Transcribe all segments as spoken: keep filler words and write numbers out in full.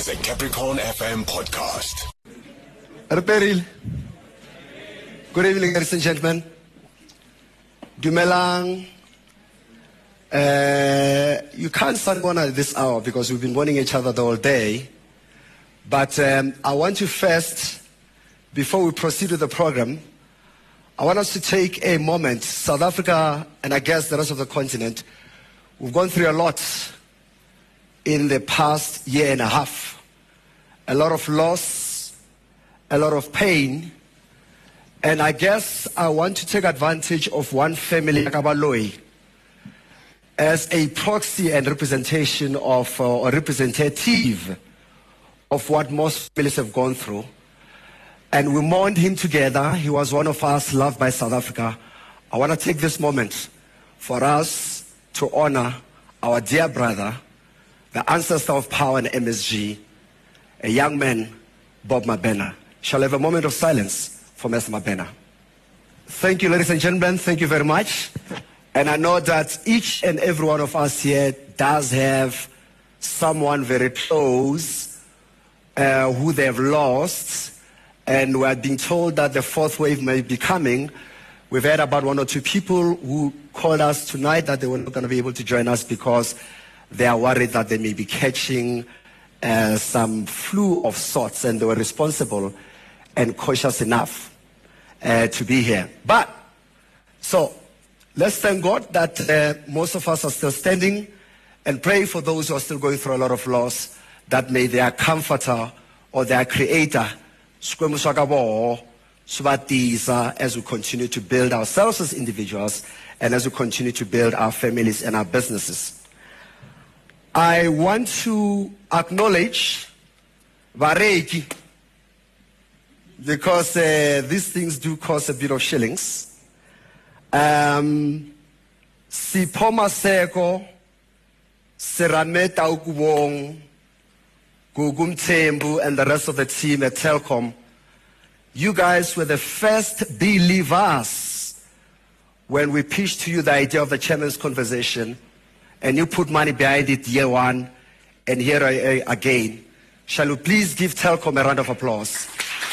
is a Capricorn F M podcast. Good evening, ladies and gentlemen. Dumelang. Uh, you can't start one at this hour because we've been warning each other the whole day. But um, I want to first, before we proceed with the program, I want us to take a moment. South Africa, and I guess the rest of the continent, we've gone through a lot in the past year and a half. A lot of loss, a lot of pain. And I guess I want to take advantage of one family, Kabaloi, as a proxy and representation of, uh, or representative of what most families have gone through. And we mourned him together. He was one of us loved by South Africa. I want to take this moment for us to honor our dear brother, the ancestor of power in M S G, a young man, Bob Mabena. Shall I have a moment of silence for Mister Mabena? Thank you, ladies and gentlemen. Thank you very much. And I know that each and every one of us here does have someone very close uh, who they have lost. And we are being told that the fourth wave may be coming. We've had about one or two people who called us tonight that they were not going to be able to join us because they are worried that they may be catching uh, some flu of sorts, and they were responsible and cautious enough uh, to be here. But, so, let's thank God that uh, most of us are still standing, and pray for those who are still going through a lot of loss, that may their comforter or their creator as we continue to build ourselves as individuals and as we continue to build our families and our businesses. I want to acknowledge Vareki, because uh, these things do cost a bit of shillings. Um, Sipoma Seko, Serameta Ukubong, Gugum Tembu, and the rest of the team at Telkom. You guys were the first believers when we pitched to you the idea of the chairman's conversation, and you put money behind it year one, and here I, I, again. Shall we please give Telkom a round of applause?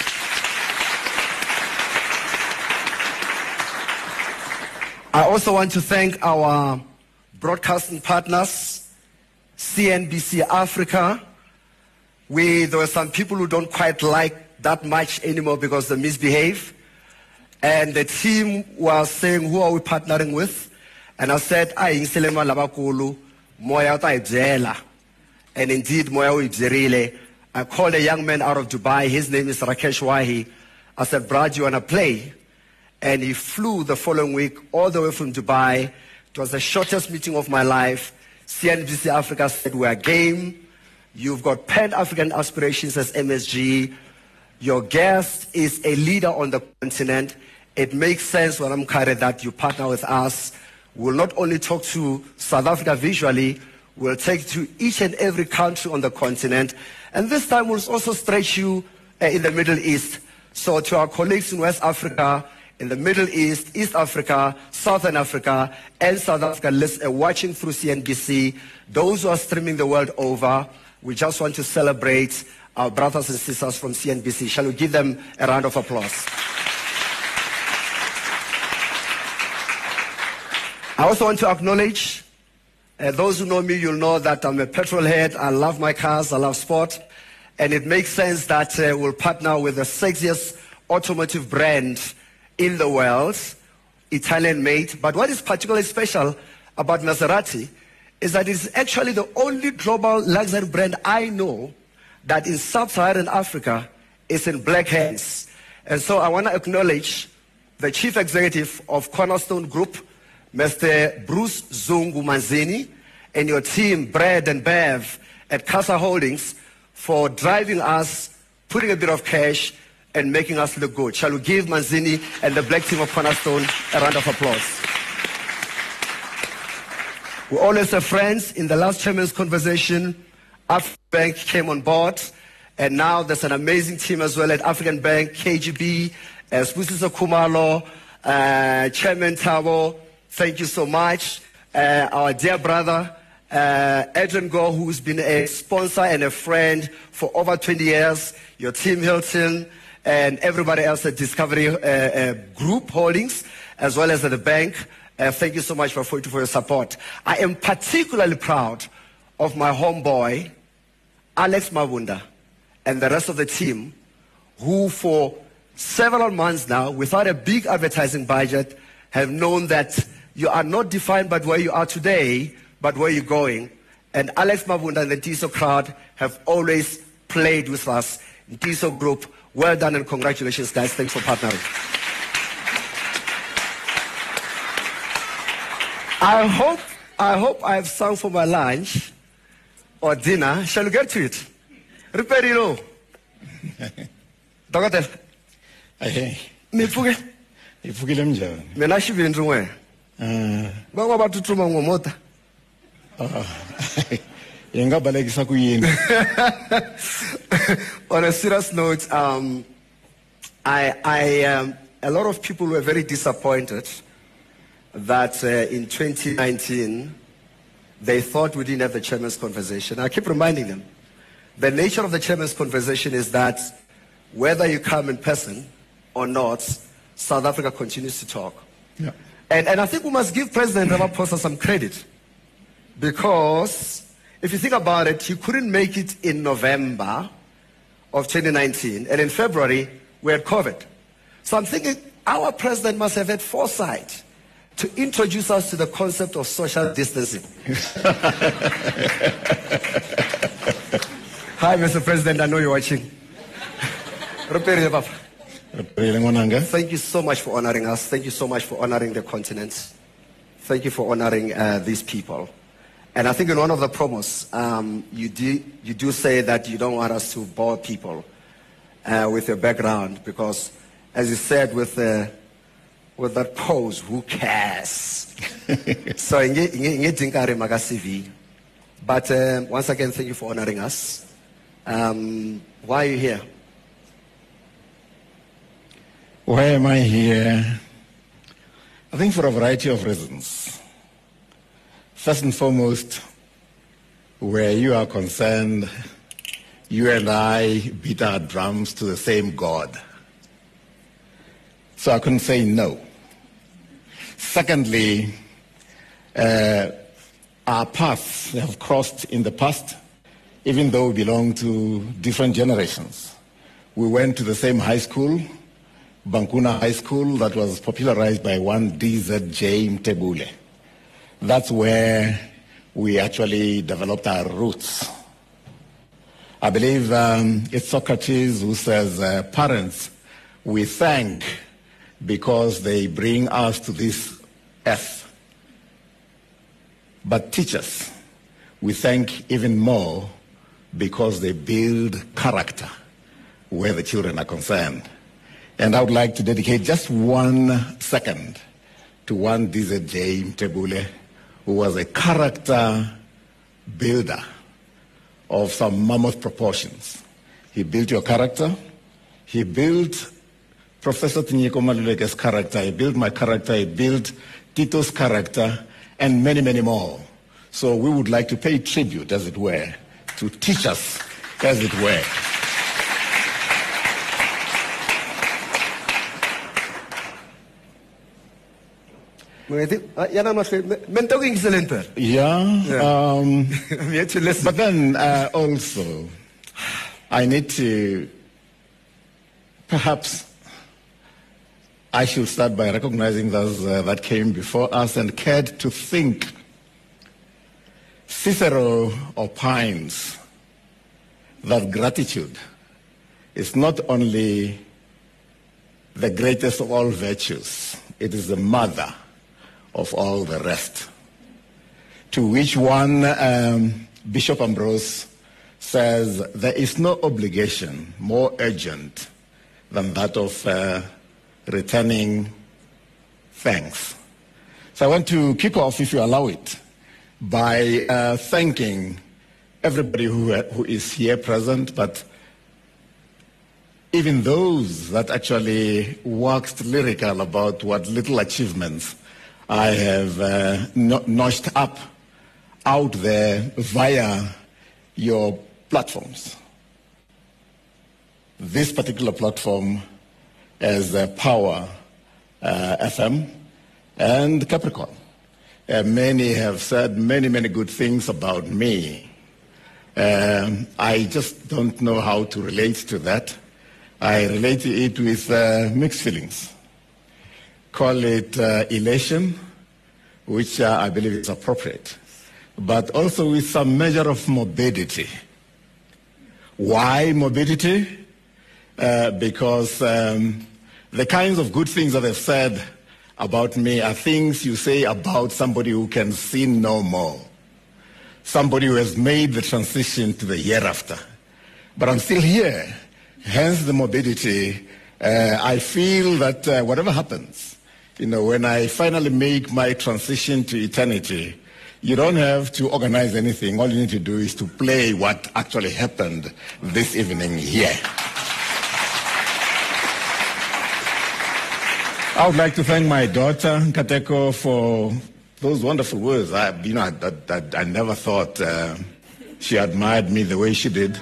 I also want to thank our broadcasting partners, C N B C Africa. We, there were some people who don't quite like that much anymore because they misbehave. And the team was saying, who are we partnering with? And I said, I inselema labakulu, moya ta. And indeed, moya ibzerile. I called a young man out of Dubai. His name is Rakesh Wahi. I said, Brad, you want to play? And he flew the following week all the way from Dubai. It was the shortest meeting of my life. C N B C Africa said, we are game. You've got Pan-African aspirations as M S G. Your guest is a leader on the continent. It makes sense when I'm carried that you partner with us. We'll not only talk to South Africa visually, we'll take to each and every country on the continent. And this time we'll also stretch you uh, in the Middle East. So to our colleagues in West Africa, in the Middle East, East Africa, Southern Africa, and South Africa, uh, watching through C N B C, those who are streaming the world over, we just want to celebrate our brothers and sisters from C N B C. Shall we give them a round of applause? I also want to acknowledge, uh, those who know me, you'll know that I'm a petrol head. I love my cars, I love sport. And it makes sense that uh, we'll partner with the sexiest automotive brand in the world, Italian made. But what is particularly special about Maserati is that it's actually the only global luxury brand I know that in sub-Saharan Africa is in black hands. And so I want to acknowledge the chief executive of Cornerstone Group, Mister Bruce Zungu Manzini, and your team, Brad and Bev at Casa Holdings, for driving us, putting a bit of cash, and making us look good. Shall we give Manzini and the black team of Cornerstone a round of applause? We always have friends. In the last chairman's conversation, African Bank came on board, and now there's an amazing team as well at African Bank, K G B, uh, Spusiso Kumalo, uh, Chairman Tabo. Thank you so much. Uh, our dear brother, uh, Adrian Gore, who's been a sponsor and a friend for over twenty years, your team Hilton, and everybody else at Discovery uh, uh, Group Holdings, as well as at the bank. Uh, thank you so much for, for, for your support. I am particularly proud of my homeboy, Alex Mabunda, and the rest of the team, who for several months now, without a big advertising budget, have known that you are not defined by where you are today, but where you're going. And Alex Mabunda and the Tiso crowd have always played with us in Tiso Group. Well done and congratulations, guys. Thanks for partnering. I hope, I hope I have sung for my lunch or dinner. Shall we get to it? Reperiro. Doctor. Hey. Nifuge. Ifukile mjani. Mina shivindru we. Ah. Ngwa batu tuma ngomota. Ah. Yenga balekisa kuyini. On a serious note, um, I, I, um, a lot of people were very disappointed that uh, in twenty nineteen, they thought we didn't have the chairman's conversation. I keep reminding them, the nature of the chairman's conversation is that whether you come in person or not, South Africa continues to talk. Yeah. And, and I think we must give President Ramaphosa some credit, because if you think about it, he couldn't make it in November of twenty nineteen, and in February, we had COVID. So I'm thinking our president must have had foresight to introduce us to the concept of social distancing. Hi, Mister President, I know you're watching. Thank you so much for honoring us. Thank you so much for honoring the continent. Thank you for honoring uh, these people. And I think in one of the promos, um, you, do, you do say that you don't want us to bore people uh, with your background, because, as you said, with the with that pose, who cares? So, but uh, once again, thank you for honoring us. Um, why are you here? Why am I here? I think for a variety of reasons. First and foremost, where you are concerned, you and I beat our drums to the same God. So I couldn't say no. Secondly, uh, our paths have crossed in the past, even though we belong to different generations. We went to the same high school, Bankuna High School, that was popularized by one D Z J Mtebule. That's where we actually developed our roots. I believe um, it's Socrates who says, uh, parents, we thank because they bring us to this earth. But teachers, we thank even more because they build character where the children are concerned. And I would like to dedicate just one second to one D Z J Mtebule, who was a character builder of some mammoth proportions. He built your character. He built Professor Tinyeko Maluleke's character. He built my character. He built Tito's character, and many, many more. So we would like to pay tribute, as it were, to teachers, as it were. Yeah, um, but then uh, also, I need to, perhaps, I should start by recognizing those uh, that came before us and cared to think. Cicero opines that gratitude is not only the greatest of all virtues, it is the mother of all the rest. To which one, um, Bishop Ambrose says, there is no obligation more urgent than that of uh, returning thanks. So I want to kick off, if you allow it, by uh, thanking everybody who, who is here present, but even those that actually waxed lyrical about what little achievements I have uh, no- notched up out there via your platforms. This particular platform is uh, Power uh, F M and Capricorn. Uh, many have said many, many good things about me. Um, I just don't know how to relate to that. I relate to it with uh, mixed feelings. Call it uh, elation, which uh, I believe is appropriate, but also with some measure of morbidity. Why morbidity? Uh, because um, the kinds of good things that they've said about me are things you say about somebody who can sin no more, somebody who has made the transition to the hereafter. But I'm still here, hence the morbidity. Uh, I feel that uh, whatever happens, you know, when I finally make my transition to eternity, you don't have to organize anything. All you need to do is to play what actually happened this evening here. I would like to thank my daughter, Nkateko, for those wonderful words. I, you know, I, I, I never thought uh, she admired me the way she did.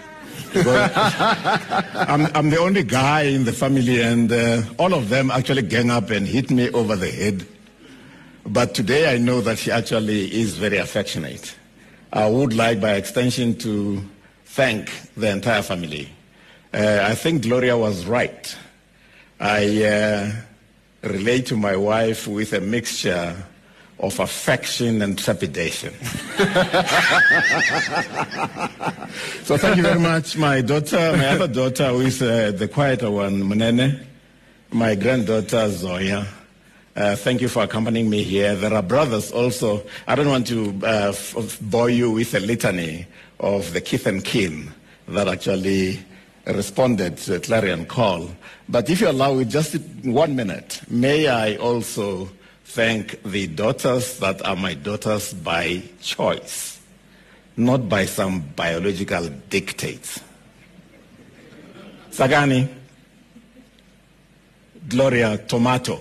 I'm, I'm the only guy in the family, and uh, all of them actually gang up and hit me over the head. But today I know that she actually is very affectionate. I would like, by extension, to thank the entire family. Uh, I think Gloria was right. I uh, relate to my wife with a mixture of affection and trepidation. So thank you very much, my daughter, my other daughter, who is uh, the quieter one, Munene, my granddaughter, Zoya. Uh, thank you for accompanying me here. There are brothers also. I don't want to uh, f- bore you with a litany of the kith and kin that actually responded to a clarion call. But if you allow it just one minute, may I also thank the daughters that are my daughters by choice, not by some biological dictates. Sagani, Gloria Tomato,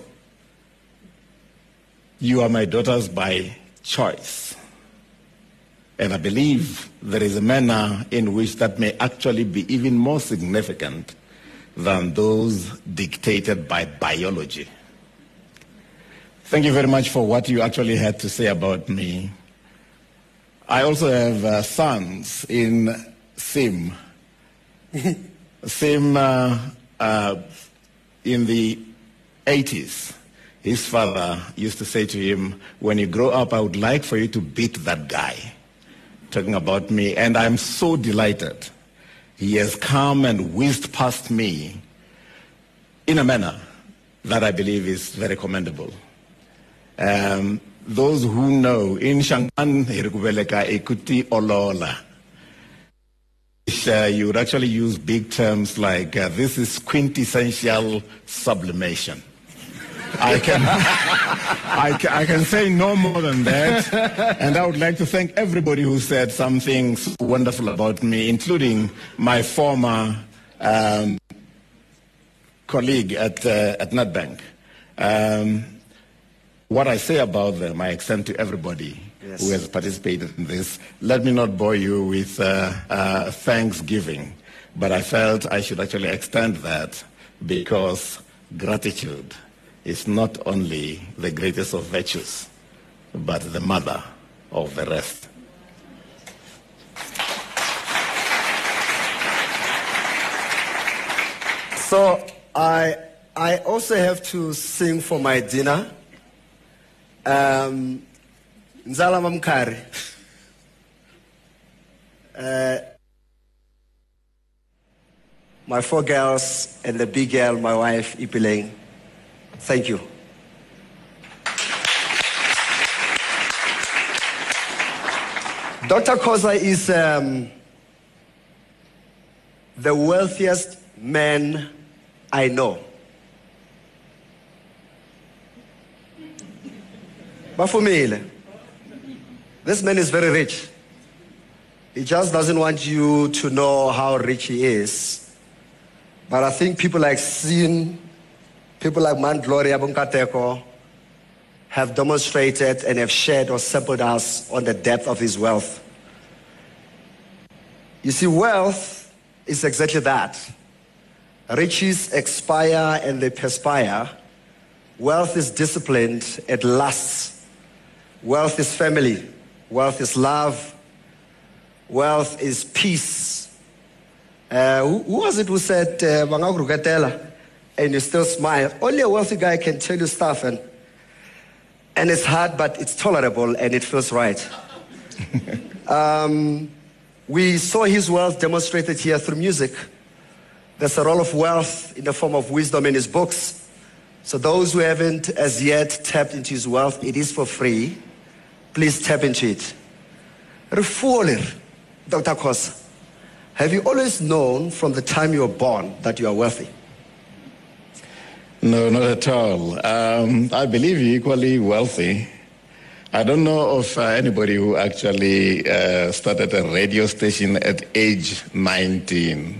you are my daughters by choice. And I believe there is a manner in which that may actually be even more significant than those dictated by biology. Thank you very much for what you actually had to say about me. I also have uh, sons in Sim. Sim, uh, uh, in the eighties, his father used to say to him, when you grow up, I would like for you to beat that guy. Talking about me, and I'm so delighted. He has come and whizzed past me in a manner that I believe is very commendable. Um, those who know, in Shangan, ikuti olola. Uh, you would actually use big terms like, uh, this is quintessential sublimation. I can, I can, I can say no more than that. And I would like to thank everybody who said something so wonderful about me, including my former um, colleague at, uh, at NetBank. Um, what I say about them, I extend to everybody yes. who has participated in this. Let me not bore you with uh, uh, Thanksgiving, but I felt I should actually extend that because gratitude is not only the greatest of virtues, but the mother of the rest. So I, I also have to sing for my dinner. Um, Nzala Mamkari. Uh, my four girls and the big girl, my wife, Ipileng. Thank you. Doctor Khoza is um, the wealthiest man I know. Bafumile. This man is very rich. He just doesn't want you to know how rich he is. But I think people like Sin, people like Man Gloria Bunkateko have demonstrated and have shared or sampled us on the depth of his wealth. You see, wealth is exactly that. Riches expire and they perspire. Wealth is disciplined, it lasts. Wealth is family. Wealth is love. Wealth is peace. Uh, who, who was it who said, uh, and you still smile? Only a wealthy guy can tell you stuff, and, and it's hard, but it's tolerable, and it feels right. um, we saw his wealth demonstrated here through music. There's a role of wealth in the form of wisdom in his books. So those who haven't as yet tapped into his wealth, it is for free. Please tap into it. Refuoler, Doctor Khosa, have you always known from the time you were born that you are wealthy? No, not at all. Um, I believe you're equally wealthy. I don't know of uh, anybody who actually uh, started a radio station at age nineteen.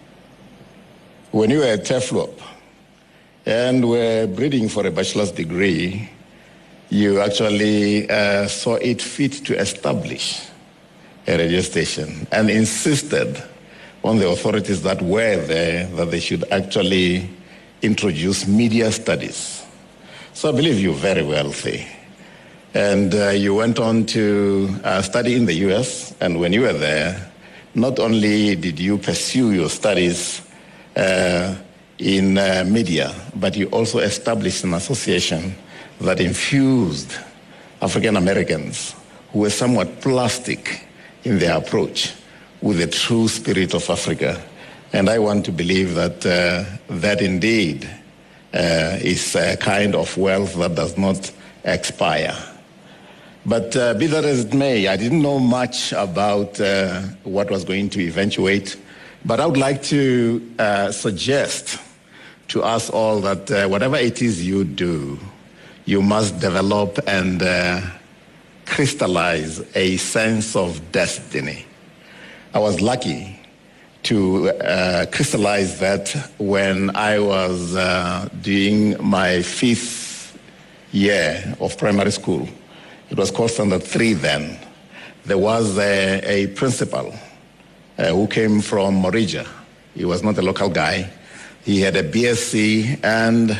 When you were at TEFLOP and were bidding for a bachelor's degree, you actually uh, saw it fit to establish a radio station and insisted on the authorities that were there that they should actually introduce media studies. So I believe you're very wealthy. And uh, you went on to uh, study in the U S, and when you were there, not only did you pursue your studies uh, in uh, media, but you also established an association that infused African Americans who were somewhat plastic in their approach with the true spirit of Africa. And I want to believe that uh, that indeed uh, is a kind of wealth that does not expire. But uh, be that as it may, I didn't know much about uh, what was going to eventuate, but I would like to uh, suggest to us all that uh, whatever it is you do, you must develop and uh, crystallize a sense of destiny. I was lucky to uh, crystallize that when I was uh, doing my fifth year of primary school. It was called Standard Three then. There was a, a principal uh, who came from Morija. He was not a local guy. He had a B S c and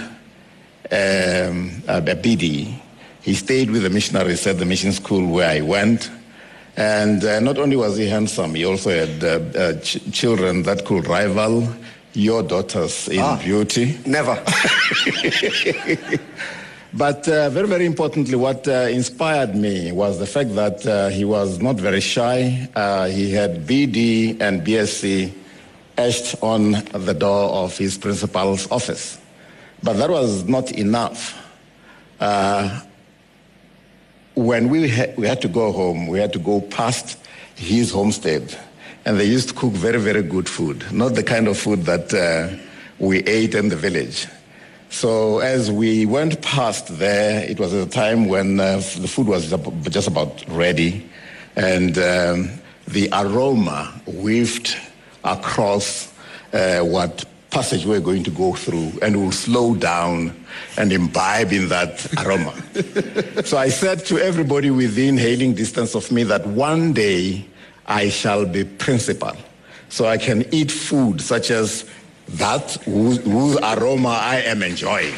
um, a B D. He stayed with the missionaries at the mission school where I went. And uh, not only was he handsome, he also had uh, uh, ch children that could rival your daughters in ah, beauty. Never. But uh, very, very importantly, what uh, inspired me was the fact that uh, he was not very shy. Uh, he had B D and B S c etched on the door of his principal's office. But that was not enough. Uh, when we, ha we had to go home, we had to go past his homestead. And they used to cook very, very good food, not the kind of food that uh, we ate in the village. So as we went past there, it was at a time when uh, the food was just about ready, and um, the aroma wafted across uh, what passage we're going to go through, and we'll slow down and imbibe in that aroma. So I said to everybody within hailing distance of me that one day I shall be principal, so I can eat food such as that whose, whose aroma I am enjoying.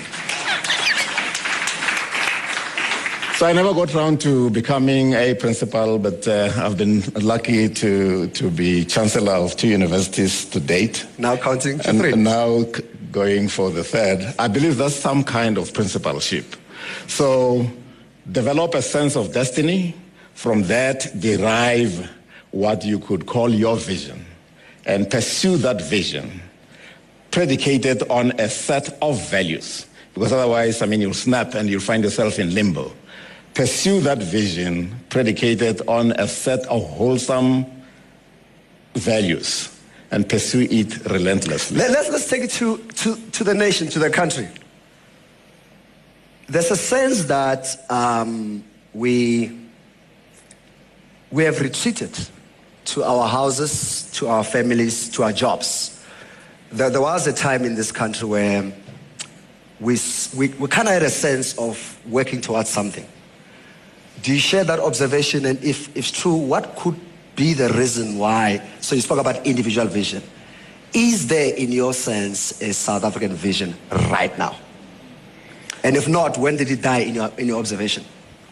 So I never got around to becoming a principal, but uh, I've been lucky to, to be chancellor of two universities to date. Now counting to and three. Now going for the third. I believe that's some kind of principalship. So develop a sense of destiny. From that, derive what you could call your vision, and pursue that vision predicated on a set of values, because otherwise, I mean, you'll snap and you'll find yourself in limbo. Pursue that vision predicated on a set of wholesome values and pursue it relentlessly. Let's, let's take it to, to, to the nation, to the country. There's a sense that um, we, we have retreated to our houses, to our families, to our jobs. There, there was a time in this country where we, we, we kind of had a sense of working towards something. Do you share that observation? And if it's true, what could be the reason why? So you spoke about individual vision. Is there, in your sense, a South African vision right now? And if not, when did it die in your, in your observation?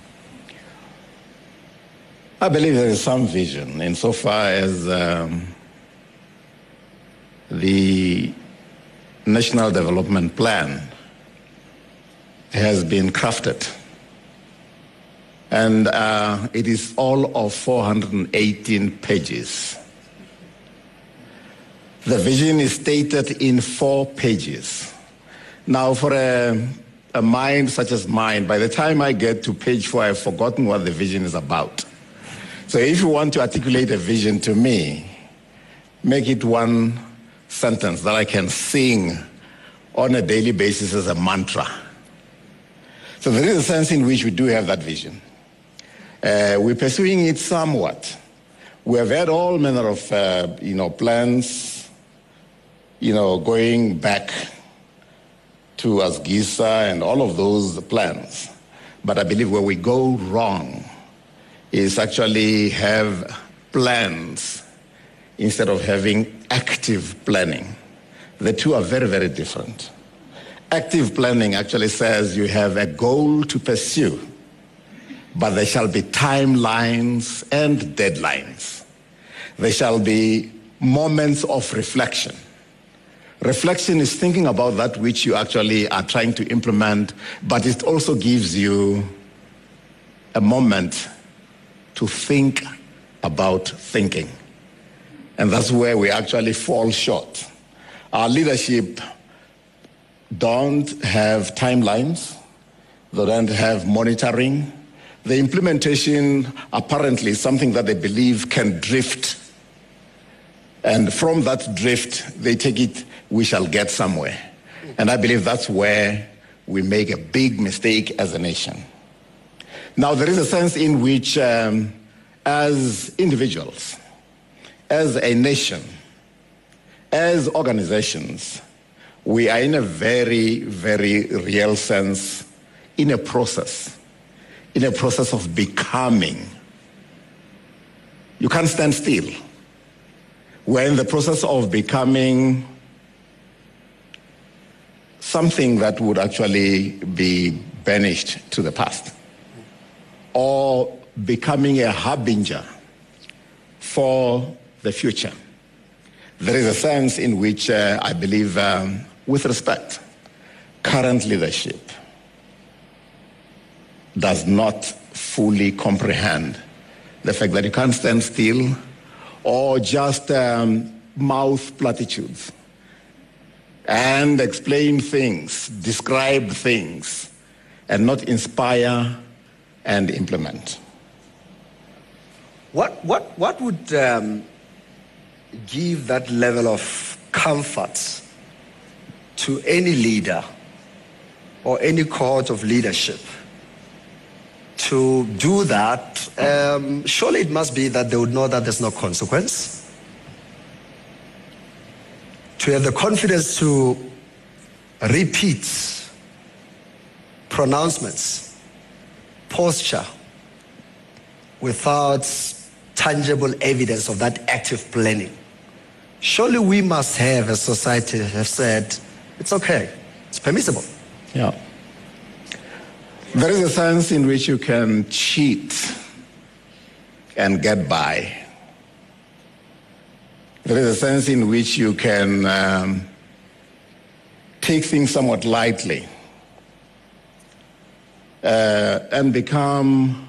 I believe there is some vision insofar as um, the National Development Plan has been crafted. And uh, it is all of four hundred eighteen pages. The vision is stated in four pages. Now, for a, a mind such as mine, by the time I get to page four, I've forgotten what the vision is about. So if you want to articulate a vision to me, make it one sentence that I can sing on a daily basis as a mantra. So there is a sense in which we do have that vision. Uh, we're pursuing it somewhat. We have had all manner of, uh, you know, plans, you know, going back to Asgisa and all of those plans. But I believe where we go wrong is actually have plans instead of having active planning. The two are very, very different. Active planning actually says you have a goal to pursue, but there shall be timelines and deadlines. There shall be moments of reflection. Reflection is thinking about that which you actually are trying to implement, but it also gives you a moment to think about thinking. And that's where we actually fall short. Our leadership don't have timelines. They don't have monitoring. The implementation apparently is something that they believe can drift. And from that drift, they take it, we shall get somewhere. And I believe that's where we make a big mistake as a nation. Now, there is a sense in which, um, as individuals, as a nation, as organizations, we are in a very, very real sense in a process, in a process of becoming. You can't stand still. We're in the process of becoming something that would actually be banished to the past, or becoming a harbinger for the future. There is a sense in which uh, I believe, um, with respect, current leadership does not fully comprehend the fact that you can't stand still or just um, mouth platitudes and explain things, describe things, and not inspire and implement. What, what, what would um, give that level of comfort to any leader or any cohort of leadership to do that? Um, surely it must be that they would know that there's no consequence. To have the confidence to repeat pronouncements, posture, without tangible evidence of that active planning. Surely we must have, as society, have said, it's okay, it's permissible. Yeah. There is a sense in which you can cheat and get by. There is a sense in which you can um, take things somewhat lightly uh, and become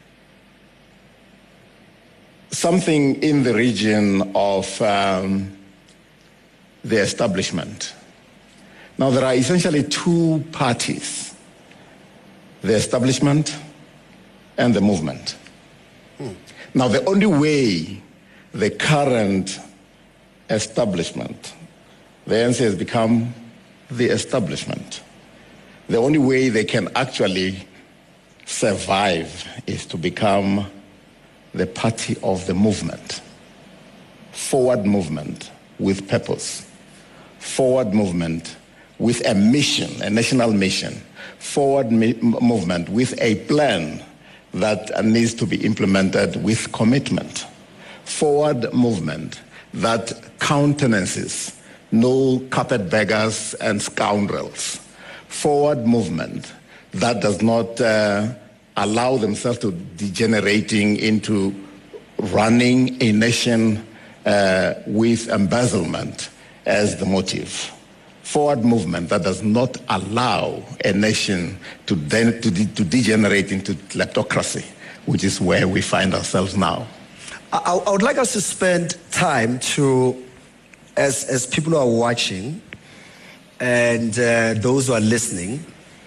something in the region of um, the establishment. Now, there are essentially two parties, the establishment and the movement. Hmm. Now, the only way the current establishment, the A N C has become the establishment, the only way they can actually survive is to become the party of the movement. Forward movement with purpose. Forward movement with a mission, a national mission, forward mi- movement with a plan that needs to be implemented with commitment, forward movement that countenances no carpetbaggers and scoundrels, forward movement that does not uh, allow themselves to degenerating into running a nation uh, with embezzlement as the motive. Forward movement that does not allow a nation to, de- to, de- to degenerate into kleptocracy, which is where we find ourselves now. I, I would like us to spend time to, as, as people who are watching and uh, those who are listening,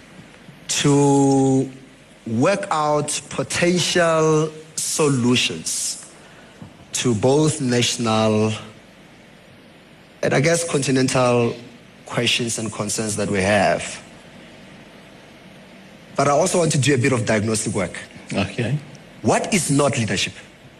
to work out potential solutions to both national and I guess continental questions and concerns that we have. But I also want to do a bit of diagnostic work. Okay. What is not leadership?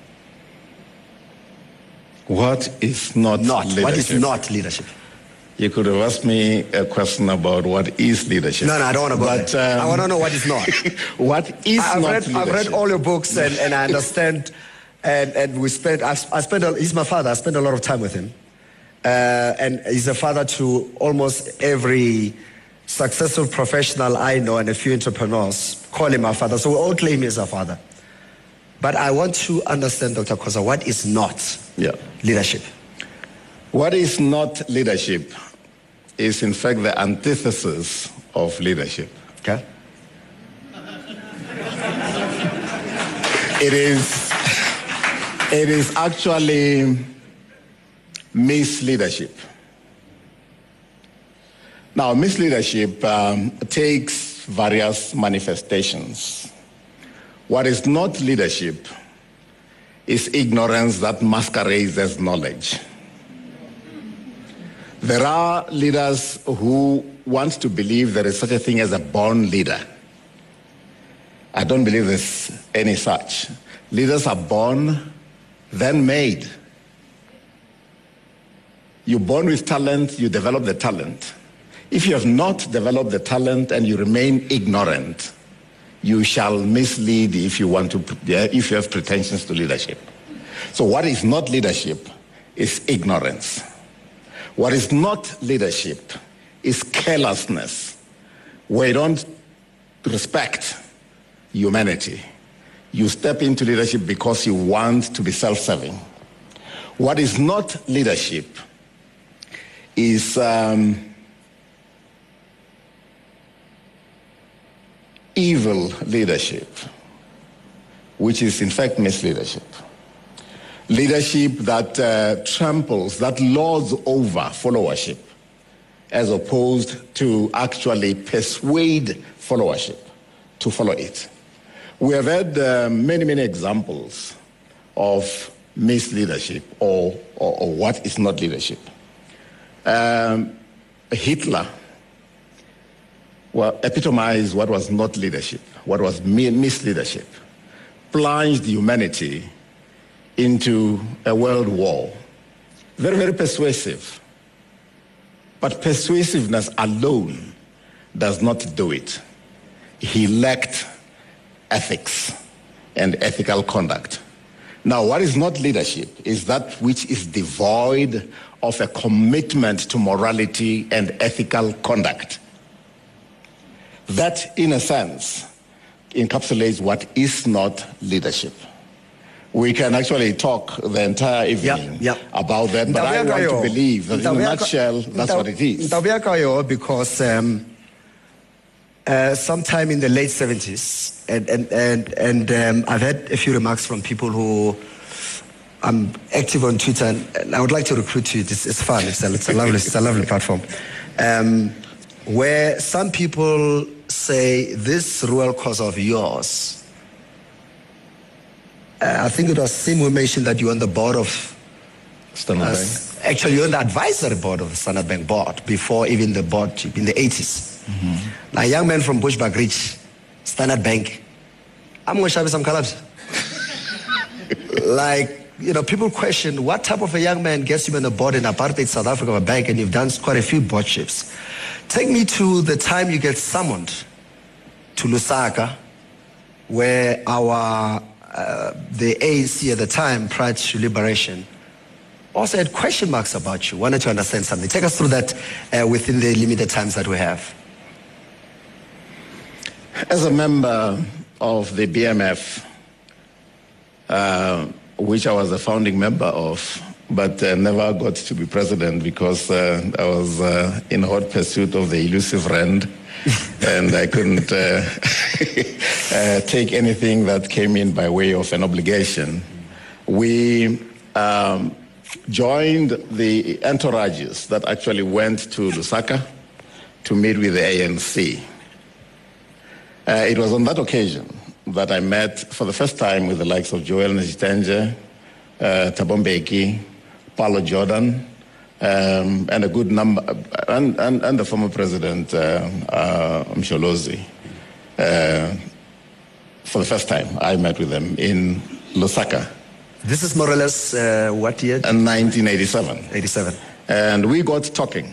What is not, Not. leadership? What is not leadership? You could have asked me a question about what is leadership. No, no, I don't want to go but, there. um, I want to know what is not. What is I've not read, leadership? I've read all your books and, and I understand. And, and we spent, I've, I spent, a, he's my father, I spent a lot of time with him. Uh, and he's a father to almost every successful professional I know and a few entrepreneurs call him our father. So we all claim him as our father. But I want to understand, Doctor Khoza, what is not yeah. leadership? What is not leadership is in fact the antithesis of leadership. Okay. It is, it is actually misleadership. Now, misleadership um, takes various manifestations. What is not leadership is ignorance that masquerades as knowledge. There are leaders who want to believe there is such a thing as a born leader. I don't believe there's any such. Leaders are born, then made. You're born with talent, you develop the talent. If you have not developed the talent and you remain ignorant, you shall mislead if you want to, if you have pretensions to leadership. So what is not leadership is ignorance. What is not leadership is carelessness, where you don't respect humanity. You step into leadership because you want to be self-serving. What is not leadership is um, evil leadership, which is in fact misleadership. Leadership that uh, tramples, that lords over followership, as opposed to actually persuade followership to follow it. We have had uh, many, many examples of misleadership or, or, or what is not leadership. Um, Hitler well, epitomized what was not leadership, what was misleadership, plunged humanity into a world war. Very, very persuasive. But persuasiveness alone does not do it. He lacked ethics and ethical conduct. Now, what is not leadership is that which is devoid of a commitment to morality and ethical conduct. That, in a sense, encapsulates what is not leadership. We can actually talk the entire evening yeah, yeah. about that, but I want to believe that in a nutshell, that's what it is. Because um, uh, sometime in the late seventies, and, and, and, and um, I've had a few remarks from people who, I'm active on Twitter, and I would like to recruit you. It's, it's fun. It's a, it's a lovely, it's a lovely platform. Um, where some people say this royal cause of yours. Uh, I think it was Sim who mentioned that you're on the board of Standard uh, Bank. Actually, you're on the advisory board of the Standard Bank board before even the board in the eighties. Mm-hmm. Now, a young man from Bushbuck Ridge, Standard Bank. I'm going to show you some collabs. Like, you know, people question what type of a young man gets you on the board in apartheid South Africa of a bank, and you've done quite a few boardships. take me to the time you get summoned to Lusaka, where our uh, the A N C at the time, prior to liberation, also had question marks about you, wanted to understand something. Take us through that uh, within the limited times that we have. As a member of the B M F, uh, which I was a founding member of, but uh, never got to be president because uh, I was uh, in hot pursuit of the elusive rand, and I couldn't uh, uh, take anything that came in by way of an obligation. We um, joined the entourages that actually went to Lusaka to meet with the A N C. Uh, it was on that occasion that I met for the first time with the likes of Joel Njitenje, uh, Thabo Mbeki, Paulo Jordan, um, and a good number, and, and, and the former president, uh, uh, Msholozi. Uh, for the first time, I met with them in Lusaka. This is more or less uh, what year? In nineteen eighty-seven. eighty-seven. And we got talking.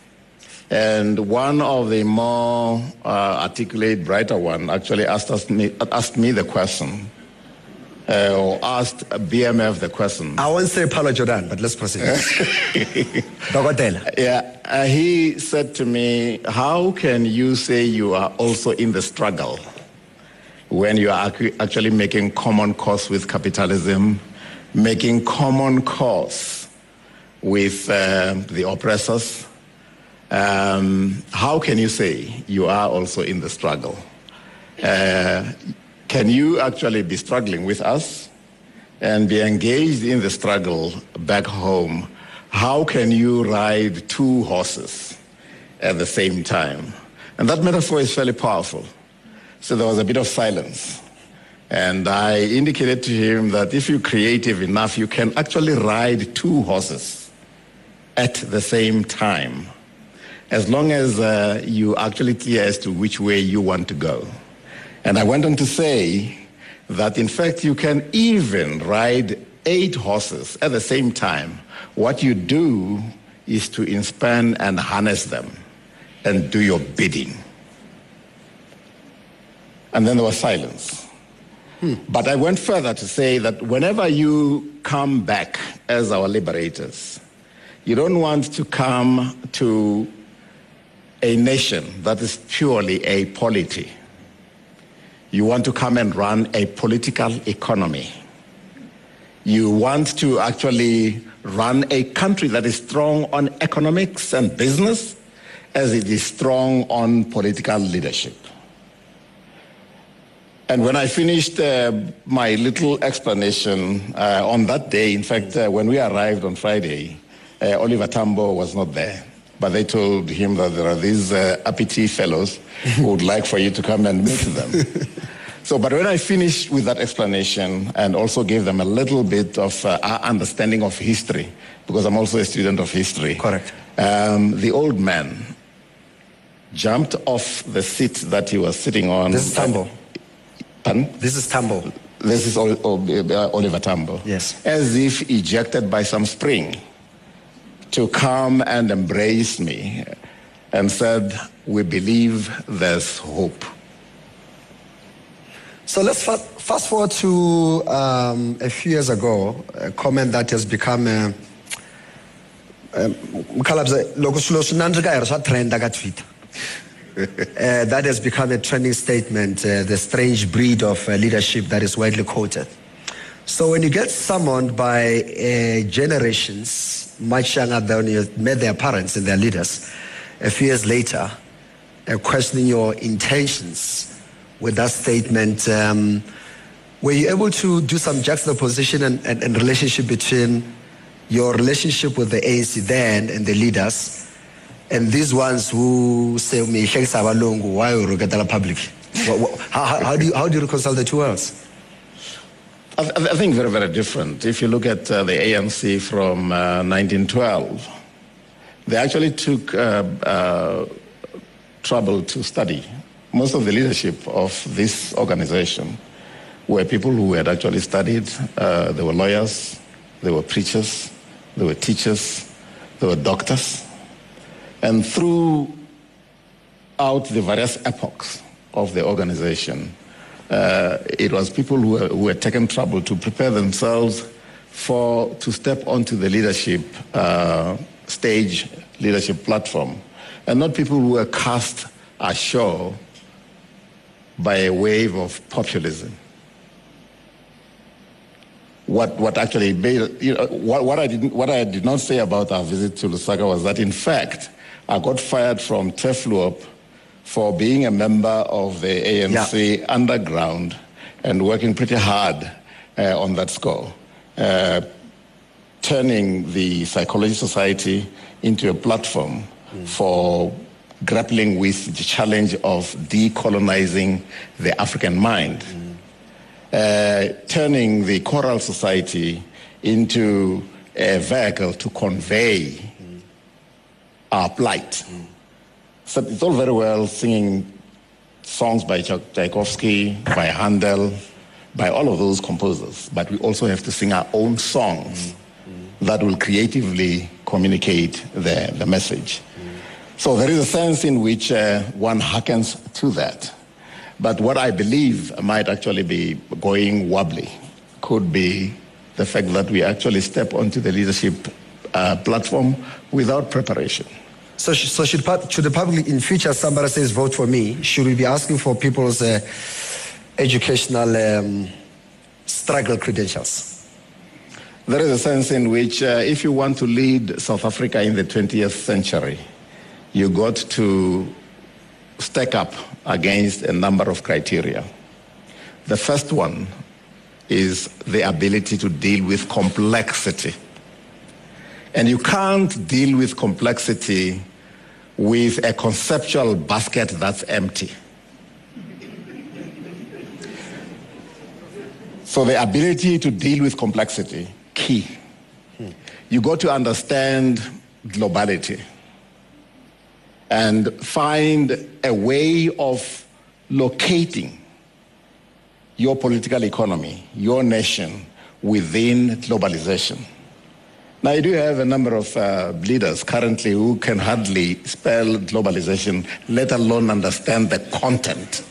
And one of the more uh, articulate, brighter one actually asked, us me, asked me the question, uh, or asked B M F the question. I won't say Paulo Jordan, but let's proceed. Dogodela. Yeah, uh, he said to me, how can you say you are also in the struggle when you are actually making common cause with capitalism, making common cause with uh, the oppressors? Um, how can you say you are also in the struggle? Uh, can you actually be struggling with us and be engaged in the struggle back home? How can you ride two horses at the same time? And that metaphor is fairly powerful. So there was a bit of silence. And I indicated to him that if you're creative enough, you can actually ride two horses at the same time, as long as uh, you actually clear as to which way you want to go. And I went on to say that, in fact, you can even ride eight horses at the same time. What you do is to inspan and harness them and do your bidding. And then there was silence. Hmm. But I went further to say that whenever you come back as our liberators, you don't want to come to a nation that is purely a polity. You want to come and run a political economy. You want to actually run a country that is strong on economics and business as it is strong on political leadership. And when I finished uh, my little explanation uh, on that day, in fact, uh, when we arrived on Friday, uh, Oliver Tambo was not there. But they told him that there are these uh, uppity fellows who would like for you to come and meet them. So, but when I finished with that explanation and also gave them a little bit of uh, our understanding of history, because I'm also a student of history. Correct. Um, the old man jumped off the seat that he was sitting on. This is Tambo. Pardon? This is Tambo. This is o- o- Oliver Tambo. Yes. As if ejected by some spring, to come and embrace me and said, we believe there's hope. So let's fa- fast forward to um, a few years ago, a comment that has become a, a, Uh, that has become a trending statement, uh, the strange breed of uh, leadership that is widely quoted. So when you get summoned by uh, generations much younger than you met their parents and their leaders, a few years later, uh, questioning your intentions with that statement, um, were you able to do some juxtaposition and, and, and relationship between your relationship with the A N C then and the leaders, and these ones who say, why you look at the public? How, how, do you, how do you reconcile the two worlds? I, I think very, very different. If you look at uh, the A N C from uh, nineteen twelve, they actually took uh, uh, trouble to study. Most of the leadership of this organization were people who had actually studied. Uh, they were lawyers, they were preachers, they were teachers, they were doctors. And through throughout the various epochs of the organization, uh, it was people who were, who had taken trouble to prepare themselves for to step onto the leadership uh, stage, leadership platform, and not people who were cast ashore by a wave of populism. What what actually made, you know, what, what I didn't what I did not say about our visit to Lusaka was that in fact I got fired from TEFLUOP for being a member of the A N C yeah. underground and working pretty hard uh, on that score, uh, turning the Psychology Society into a platform mm. for grappling with the challenge of decolonizing the African mind. Mm. Uh, turning the Choral Society into a vehicle to convey mm. our plight. Mm. So it's all very well singing songs by Tchaikovsky, by Handel, by all of those composers, but we also have to sing our own songs mm. Mm. that will creatively communicate the, the message. Mm. So there is a sense in which uh, one hearkens to that. But what I believe might actually be going wobbly could be the fact that we actually step onto the leadership uh, platform without preparation. So, sh- so should, should the public, in future, somebody says vote for me, should we be asking for people's uh, educational um, struggle credentials? There is a sense in which uh, if you want to lead South Africa in the twentieth century, you got to stack up against a number of criteria. The first one is the ability to deal with complexity. And you can't deal with complexity with a conceptual basket that's empty. So the ability to deal with complexity, key. You got to understand globality and find a way of locating your political economy, your nation, within globalization. Now, you do have a number of uh, leaders currently who can hardly spell globalization, let alone understand the content.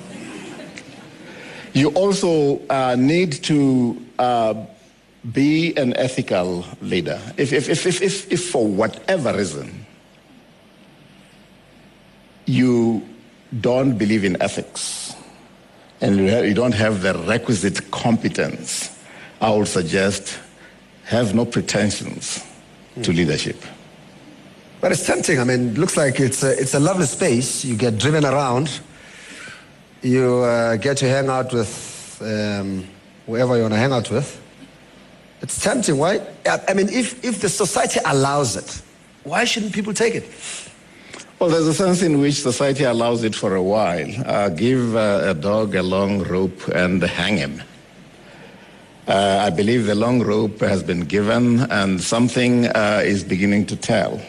You also uh, need to uh, be an ethical leader. If, if, if, if, if, if for whatever reason, you don't believe in ethics and you don't have the requisite competence, I would suggest have no pretensions mm. to leadership. But it's tempting. I mean, it looks like it's a, it's a lovely space. You get driven around. You uh, get to hang out with um, whoever you want to hang out with. It's tempting. Why? I mean, if, if the society allows it, why shouldn't people take it? Well, there's a sense in which society allows it for a while. Uh, give uh, a dog a long rope and hang him. Uh, I believe the long rope has been given and something uh, is beginning to tell.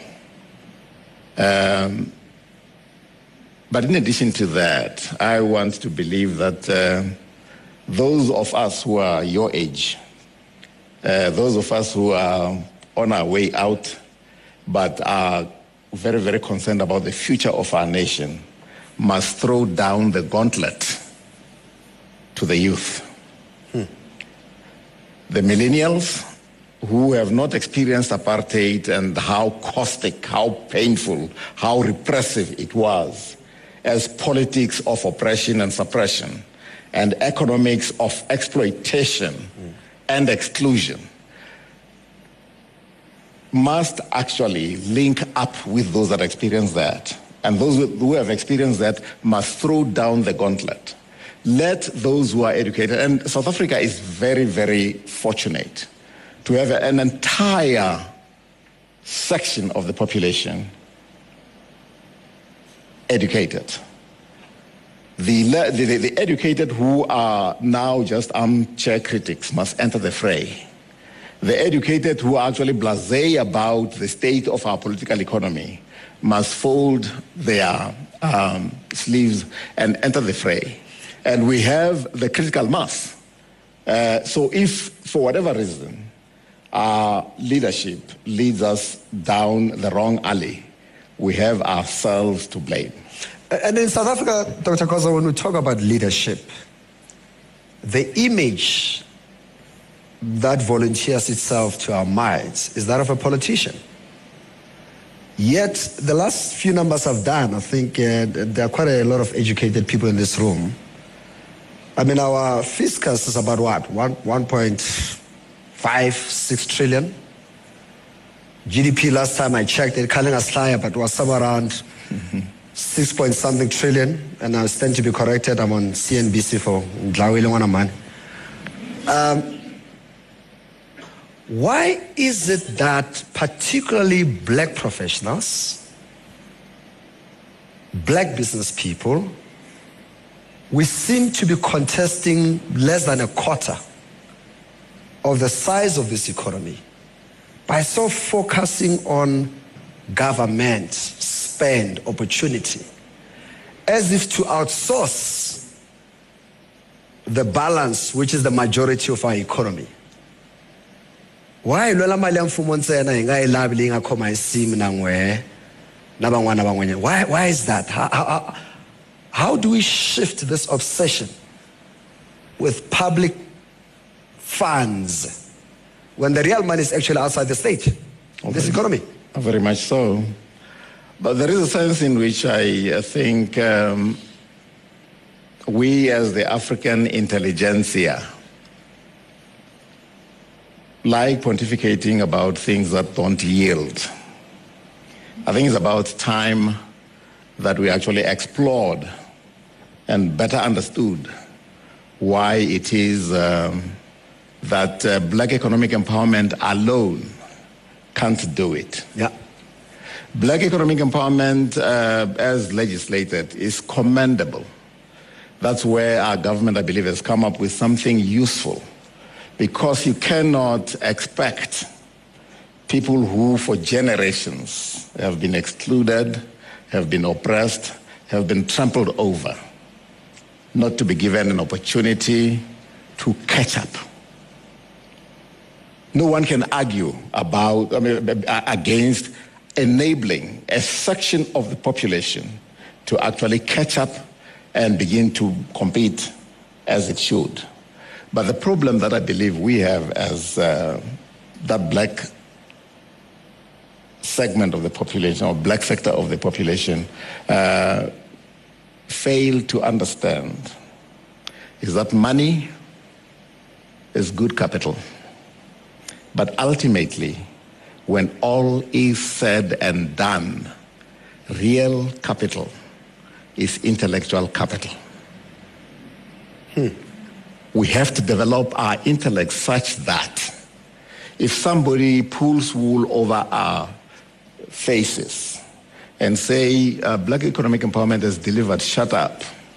Um, but in addition to that, I want to believe that uh, those of us who are your age, uh, those of us who are on our way out, but are very, very concerned about the future of our nation, must throw down the gauntlet to the youth. Hmm. The millennials who have not experienced apartheid and how caustic, how painful, how repressive it was as politics of oppression and suppression and economics of exploitation mm. and exclusion, must actually link up with those that experience that. And those who have experienced that must throw down the gauntlet. Let those who are educated, and South Africa is very, very fortunate to have an entire section of the population educated. The, the, the educated who are now just armchair critics must enter the fray. The educated who are actually blasé about the state of our political economy must fold their um, sleeves and enter the fray. And we have the critical mass. Uh, so if, for whatever reason, our leadership leads us down the wrong alley, we have ourselves to blame. And in South Africa, Doctor Khoza, when we talk about leadership, the image that volunteers itself to our minds is that of a politician. Yet, the last few numbers I've done, I think uh, there are quite a lot of educated people in this room. I mean, our fiscus is about what? one point five six trillion. G D P last time I checked, they're calling us higher, but it was somewhere around mm-hmm. six point something trillion. And I stand to be corrected. I'm on C N B C for Ndlawile Wanaman. Um, why is it that particularly black professionals, black business people, we seem to be contesting less than a quarter of the size of this economy by so focusing on government, spend, opportunity, as if to outsource the balance, which is the majority of our economy? Why why why is that? How, how, how do we shift this obsession with public funds when the real money is actually outside the state, oh, this economy? Very much so. But there is a sense in which I think um, we as the African intelligentsia like pontificating about things that don't yield. I think it's about time that we actually explored and better understood why it is um, that uh, black economic empowerment alone can't do it. Yeah. Black economic empowerment, uh, as legislated, is commendable. That's where our government, I believe, has come up with something useful, because you cannot expect people who for generations have been excluded, have been oppressed, have been trampled over, not to be given an opportunity to catch up. No one can argue about, I mean, against enabling a section of the population to actually catch up and begin to compete as it should. But the problem that I believe we have as uh, that black segment of the population, or black sector of the population, uh, fail to understand is that money is good capital. But ultimately, when all is said and done, real capital is intellectual capital. Hmm. We have to develop our intellect such that if somebody pulls wool over our faces and say, uh, black economic empowerment has delivered, shut up.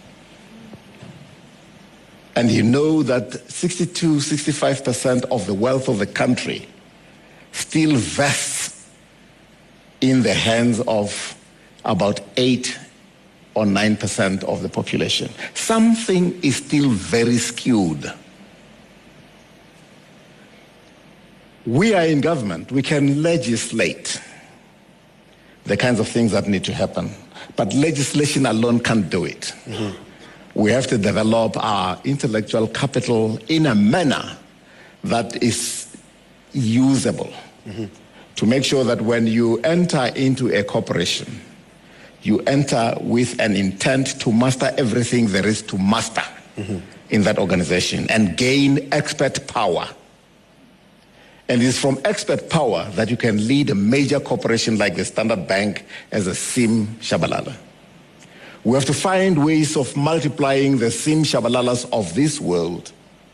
And you know that sixty-two, sixty-five percent of the wealth of the country still vests in the hands of about eight or nine percent of the population. Something is still very skewed. We are in government. We can legislate the kinds of things that need to happen. But legislation alone can't do it. Mm-hmm. We have to develop our intellectual capital in a manner that is usable, mm-hmm. to make sure that when you enter into a corporation, you enter with an intent to master everything there is to master, mm-hmm. in that organization and gain expert power. And it's from expert power that you can lead a major corporation like the Standard Bank as a Sim Shabalala. We have to find ways of multiplying the Sim Shabalalas of this world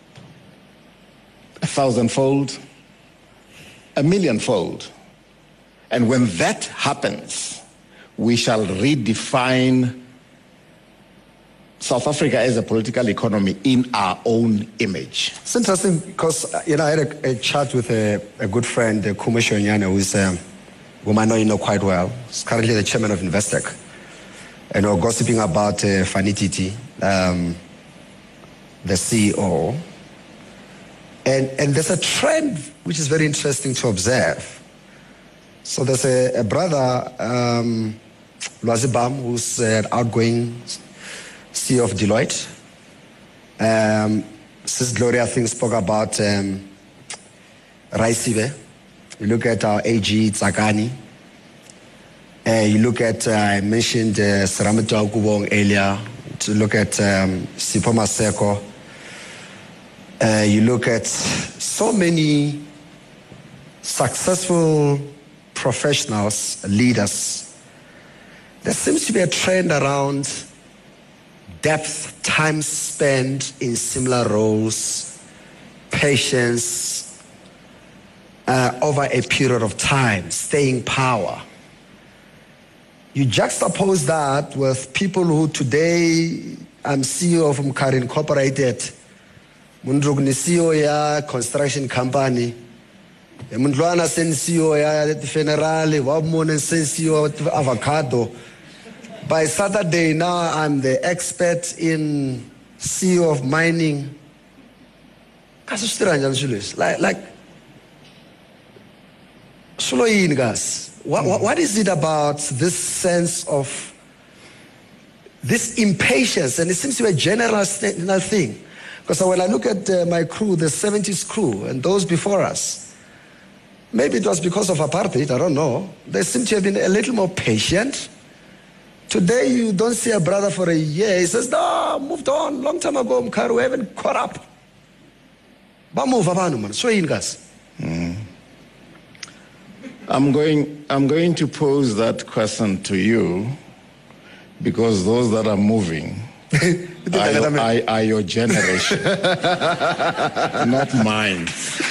a thousandfold, a millionfold. And when that happens, we shall redefine South Africa as a political economy in our own image. It's interesting because, you know, I had a, a chat with a, a good friend, Kumisho Nyane, who's, um, whom I know you know quite well. He's currently the chairman of Investec. And we're gossiping about uh, Fani Titi, um, the C E O. And, and there's a trend which is very interesting to observe. So there's a, a brother, um, Lwazi Bam, who's uh, outgoing C E O of Deloitte. Um, Sis Gloria, I think, spoke about um, Raisibe. You look at our A G, Tsakani. Uh, you look at, uh, I mentioned uh, Sarameto Kubong earlier. To look at um, Sipho Maseko. Uh, you look at so many successful professionals, leaders. There seems to be a trend around depth, time spent in similar roles, patience uh, over a period of time, staying power. You juxtapose that with people who today, I'm C E O of Mkari Incorporated, Mundrugni C E O ya construction company, Mundluana sen C E O ya Generale, Wabmonen sen C E O of Avocado. By Saturday now, I'm the expert in C E O of mining. Like, like, what, what, what is it about this sense of this impatience? And it seems to be a general thing. Because when I look at uh, my crew, the seventies crew, and those before us, maybe it was because of apartheid, I don't know. They seem to have been a little more patient. Today, you don't see a brother for a year. He says, no, moved on. Long time ago, Mkari, we haven't caught up. But move, man. So in guys. I'm going, I'm going to pose that question to you because those that are moving are, your, are, are your generation, not mine.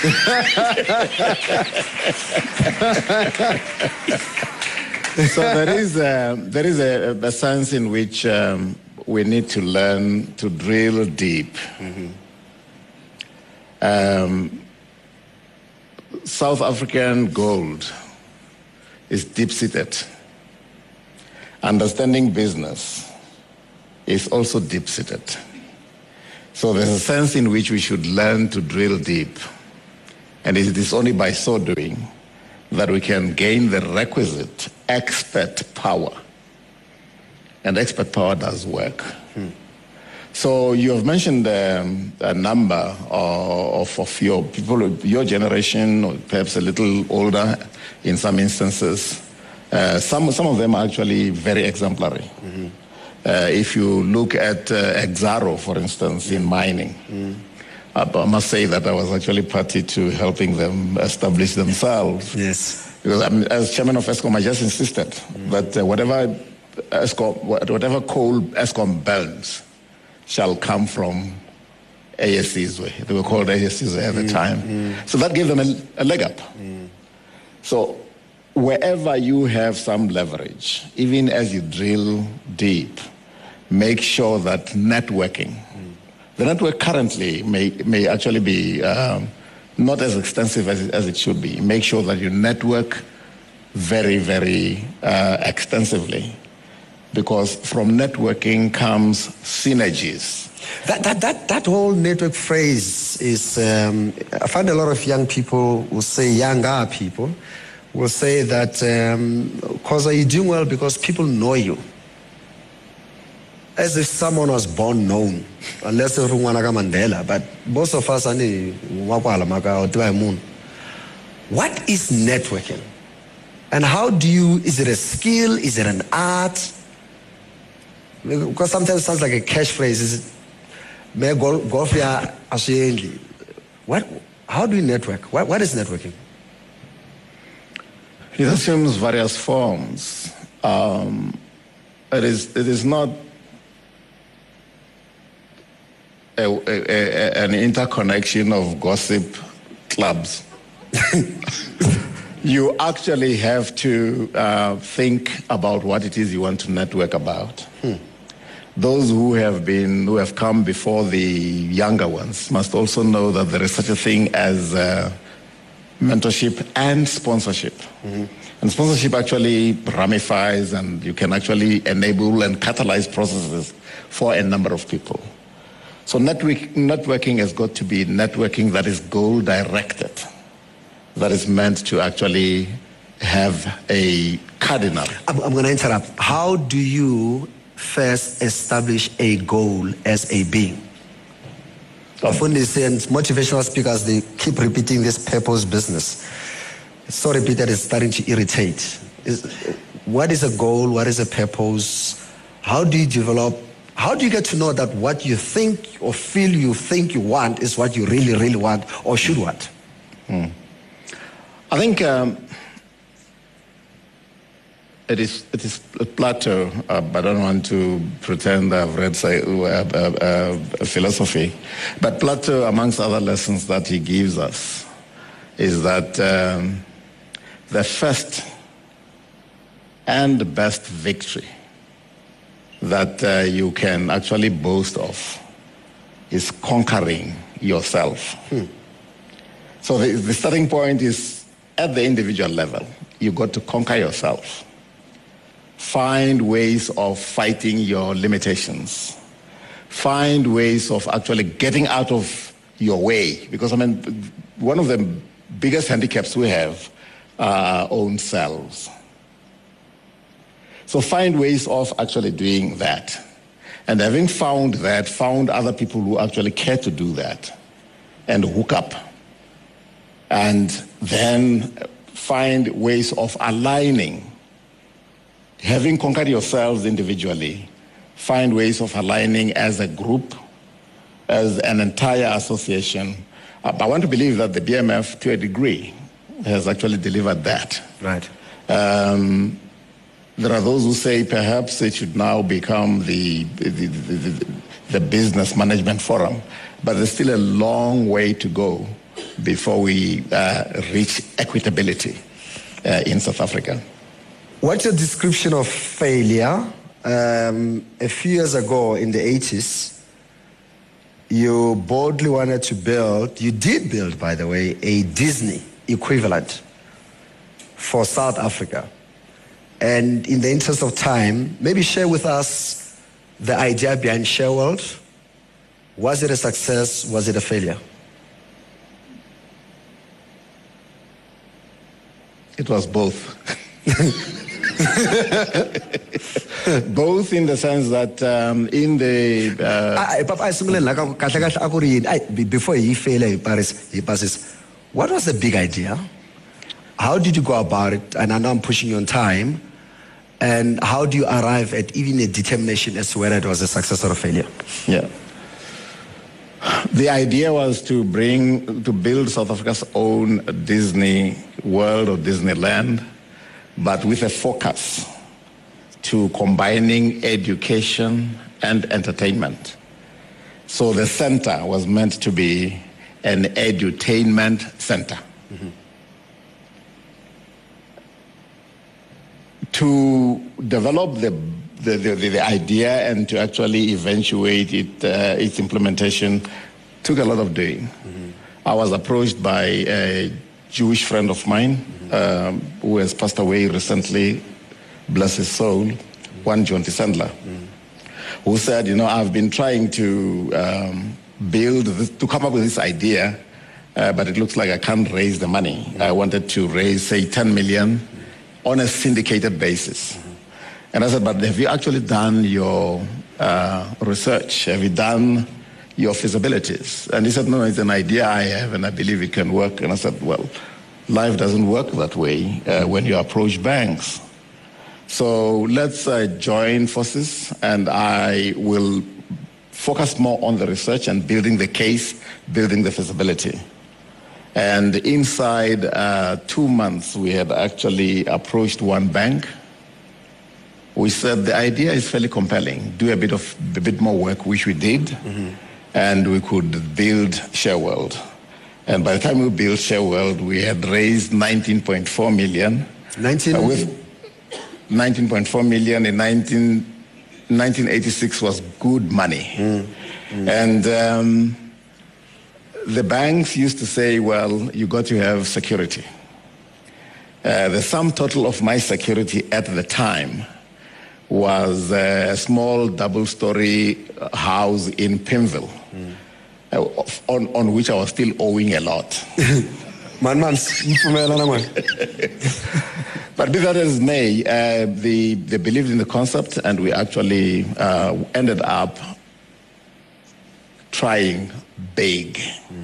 So there is a, there is a, a sense in which um, we need to learn to drill deep. Mm-hmm. Um, South African gold is deep-seated. Understanding business is also deep-seated. So there's a sense in which we should learn to drill deep. And it is only by so doing that we can gain the requisite expert power. And expert power does work. Hmm. So you have mentioned um, a number of, of your people, your generation, or perhaps a little older in some instances. Uh, some, some of them are actually very exemplary. Mm-hmm. Uh, if you look at uh, Exxaro, for instance, in mining, mm. I must say that I was actually party to helping them establish themselves. Yes. Because I'm, as chairman of Eskom, I just insisted mm. that uh, whatever, Eskom, whatever coal Eskom burns shall come from A S C's way. They were called A S C's at the mm. time. Mm. So that gave them a, a leg up. Mm. So wherever you have some leverage, even as you drill deep, make sure that networking, mm. the network currently may, may actually be um, not as extensive as it, as it should be. Make sure that you network very, very uh, extensively, because from networking comes synergies. That, that, that, that whole network phrase is, um, I find a lot of young people will say, younger people, will say that, because um, are you doing well because people know you? As if someone was born known, unless you're Mandela, but most of us are what is networking? And how do you, is it a skill? Is it an art? Because sometimes it sounds like a catchphrase. Is it, what, how do you network? What, what is networking? It assumes various forms. Um, it is it is not a, a, a, an interconnection of gossip clubs. You actually have to uh, think about what it is you want to network about. Hmm. Those who have been who have come before the younger ones must also know that there is such a thing as uh, mentorship and sponsorship. Mm-hmm. And sponsorship actually ramifies, and you can actually enable and catalyze processes for a number of people. So network, networking has got to be networking that is goal-directed, that is meant to actually have a cardinal. I'm, I'm going to interrupt. How do you first establish a goal as a being? Often they say, and motivational speakers, they keep repeating this purpose business. It's so repeated, it's starting to irritate. Is, what is a goal? What is a purpose? How do you develop, how do you get to know that what you think or feel you think you want is what you really, really want or should want? Hmm. I think um, it is it is Plato, uh, but I don't want to pretend I've read say, uh, uh, uh, philosophy. But Plato, amongst other lessons that he gives us, is that um, the first and best victory that uh, you can actually boast of is conquering yourself. Hmm. So the, the starting point is at the individual level. You got to conquer yourself. Find ways of fighting your limitations. Find ways of actually getting out of your way. Because, I mean, one of the biggest handicaps we have are our own selves. So find ways of actually doing that. And having found that, found other people who actually care to do that and hook up. And then find ways of aligning. Having conquered yourselves individually, find ways of aligning as a group, as an entire association. Uh, I want to believe that the B M F, to a degree, has actually delivered that. Right. Um, there are those who say perhaps it should now become the, the, the, the, the business management forum, but there's still a long way to go before we uh, reach equitability uh, in South Africa. What's your description of failure? Um, a few years ago in the eighties, you boldly wanted to build, you did build, by the way, a Disney equivalent for South Africa. And in the interest of time, maybe share with us the idea behind ShareWorld. Was it a success? Was it a failure? It was both. Both in the sense that um, in the uh, before he failed, Paris, he passes. What was the big idea? How did you go about it? And I know I'm pushing you on time. And how do you arrive at even a determination as to whether it was a success or a failure? Yeah. The idea was to bring, to build South Africa's own Disney World or Disneyland, but with a focus to combining education and entertainment. So the center was meant to be an edutainment center. Mm-hmm. To develop the The, the, the idea and to actually eventuate it, uh, its implementation took a lot of doing. Mm-hmm. I was approached by a Jewish friend of mine mm-hmm. um, who has passed away recently, bless his soul, mm-hmm. one John Sandler, mm-hmm. who said, you know, I've been trying to um, build, this, to come up with this idea, uh, but it looks like I can't raise the money. Mm-hmm. I wanted to raise, say, ten million mm-hmm. on a syndicated basis. Mm-hmm. And I said, but have you actually done your uh, research? Have you done your feasibilities? And he said, no, it's an idea I have and I believe it can work. And I said, well, life doesn't work that way uh, when you approach banks. So let's uh, join forces and I will focus more on the research and building the case, building the feasibility. And inside uh, two months, we had actually approached one bank. We said the idea is fairly compelling. Do a bit of a bit more work, which we did, mm-hmm. and we could build ShareWorld. And by the time we built ShareWorld, we had raised nineteen point four million. nineteen Uh, with nineteen point four million in nineteen eighty-six was good money. Mm. Mm. And um, the banks used to say, well, you got to have security. Uh, the sum total of my security at the time was a small double-story house in Pimville, mm. uh, on, on which I was still owing a lot. Man, man, But be that as it may, uh, the, they believed in the concept, and we actually uh, ended up trying big. Mm.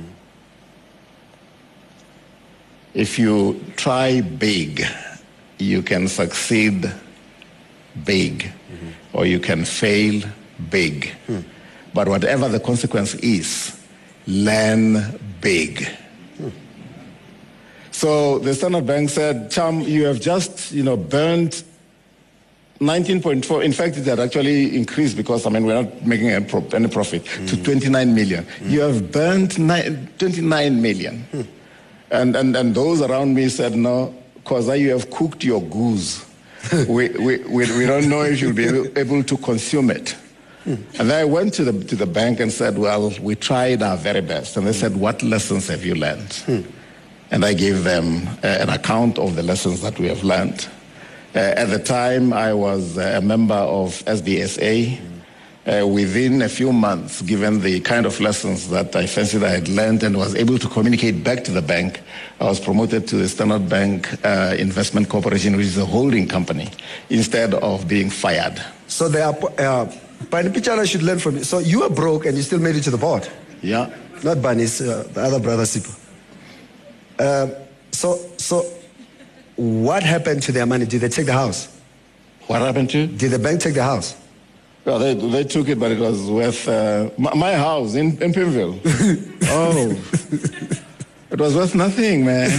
If you try big, you can succeed big, mm-hmm. or you can fail big. Mm. But whatever the consequence is, learn big. Mm. So the Standard Bank said, Cham, you have just, you know, burned nineteen point four. In fact, it had actually increased because, I mean, we're not making any, pro- any profit, mm. to twenty-nine million. Mm. You have burned ni- twenty-nine million. Mm. And, and, and those around me said, no, because you have cooked your goose. we, we, we, we don't know if you'll be able to consume it. Mm. And then I went to the, to the bank and said, well, we tried our very best. And they said, what lessons have you learned? Mm. And I gave them uh, an account of the lessons that we have learned. Uh, at the time, I was uh, a member of S B S A. Mm. Uh, within a few months, given the kind of lessons that I fancied I had learned and was able to communicate back to the bank, I was promoted to the Standard Bank uh, Investment Corporation, which is a holding company, instead of being fired. So they are, uh, Bani Pichara should learn from you. So you were broke and you still made it to the board? Yeah. Not Bani's, uh, the other brother, Sipo. Uh, so, so what happened to their money? Did they take the house? What happened to? Did the bank take the house? Well, they, they took it, but it was worth uh, my, my house in, in Pimville. Oh, it was worth nothing, man.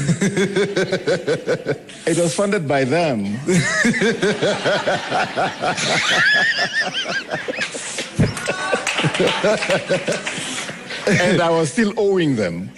It was funded by them. And I was still owing them.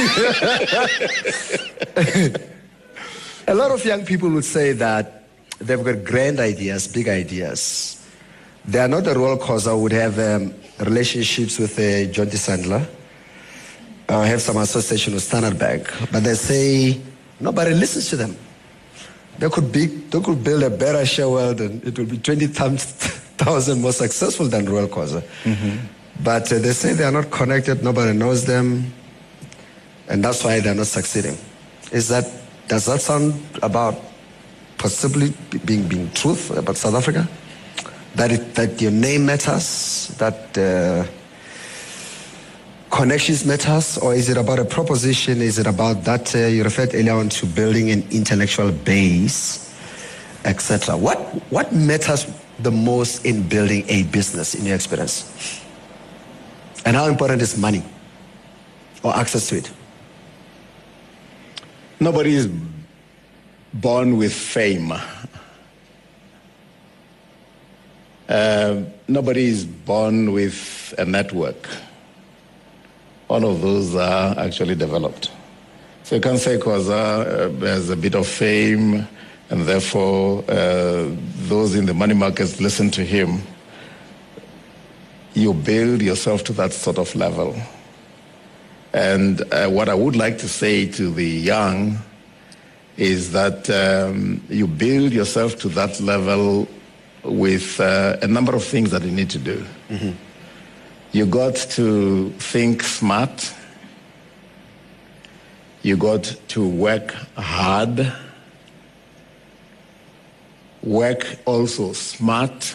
A lot of young people would say that they've got grand ideas, big ideas. They are not a role causer, would have um, relationships with uh, John D. Sandler, uh, have some association with Standard Bank, but they say nobody listens to them. They could be, they could build a better share world and it will be twenty thousand more successful than Royal Causa. Mm-hmm. But uh, they say they are not connected, nobody knows them, and that's why they're not succeeding. Is that, does that sound about possibly being, being truth about South Africa? That it, that your name matters, that uh, connections matters, or is it about a proposition? Is it about that uh, you referred earlier on to building an intellectual base, et cetera? What what matters the most in building a business, in your experience? And how important is money or access to it? Nobody is born with fame. Uh, nobody is born with a network. All of those are actually developed. So you can't say Khoza uh, has a bit of fame and therefore uh, those in the money markets listen to him. You build yourself to that sort of level. And uh, what I would like to say to the young is that um, you build yourself to that level with uh, a number of things that you need to do. Mm-hmm. You got to think smart. You got to work hard. Work also smart,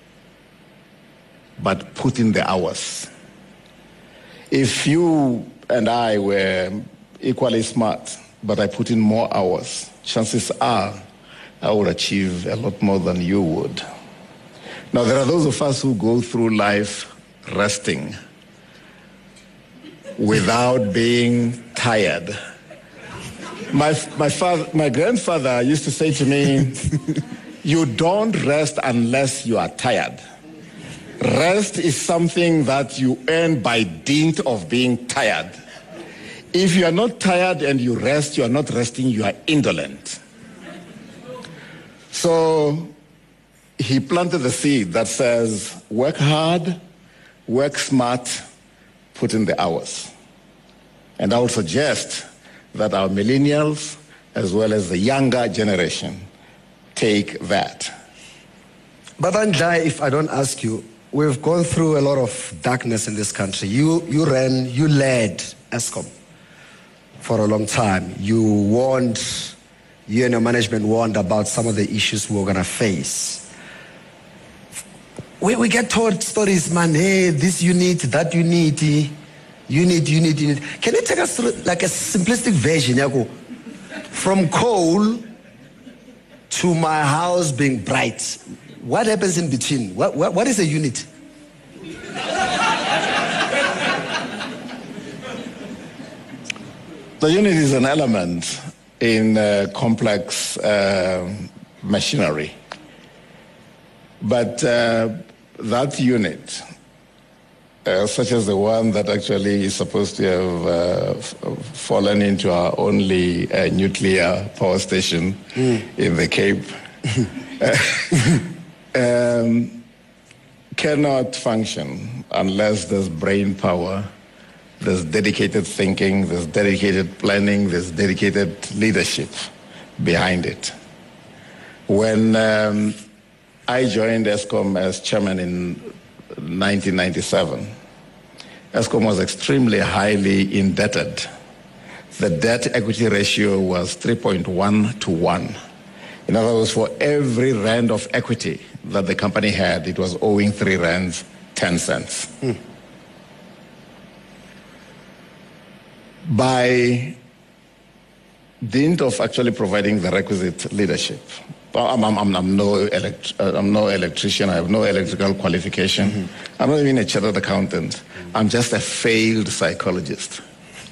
but put in the hours. If you and I were equally smart, but I put in more hours, chances are I would achieve a lot more than you would. Now, there are those of us who go through life resting without being tired. My, my, father, my grandfather used to say to me, you don't rest unless you are tired. Rest is something that you earn by dint of being tired. If you are not tired and you rest, you are not resting, you are indolent. So he planted the seed that says, work hard, work smart, put in the hours. And I would suggest that our millennials, as well as the younger generation, take that. But Andai, if I don't ask you, we've gone through a lot of darkness in this country. You, you ran, you led Eskom for a long time. You warned you and your management warned about some of the issues we were going to face. We, we get told stories, man, hey, this unit, that unit, unit, unit, unit. Can you take us through like a simplistic version, Yago? From coal to my house being bright. What happens in between? What, what, what is a unit? The unit is an element in uh, complex uh, machinery. But uh, that unit, uh, such as the one that actually is supposed to have uh, f- fallen into our only uh, nuclear power station mm. in the Cape, uh, um, cannot function unless there's brain power, there's dedicated thinking, there's dedicated planning, there's dedicated leadership behind it. When um, I joined Eskom as chairman in nineteen ninety-seven, Eskom was extremely highly indebted. The debt-equity ratio was three point one to one. In other words, for every rand of equity that the company had, it was owing three rands, ten cents. Hmm. By dint of actually providing the requisite leadership, I'm, I'm, I'm, no, elect, I'm no electrician, I have no electrical qualification, mm-hmm. I'm not even a chartered accountant, mm-hmm. I'm just a failed psychologist.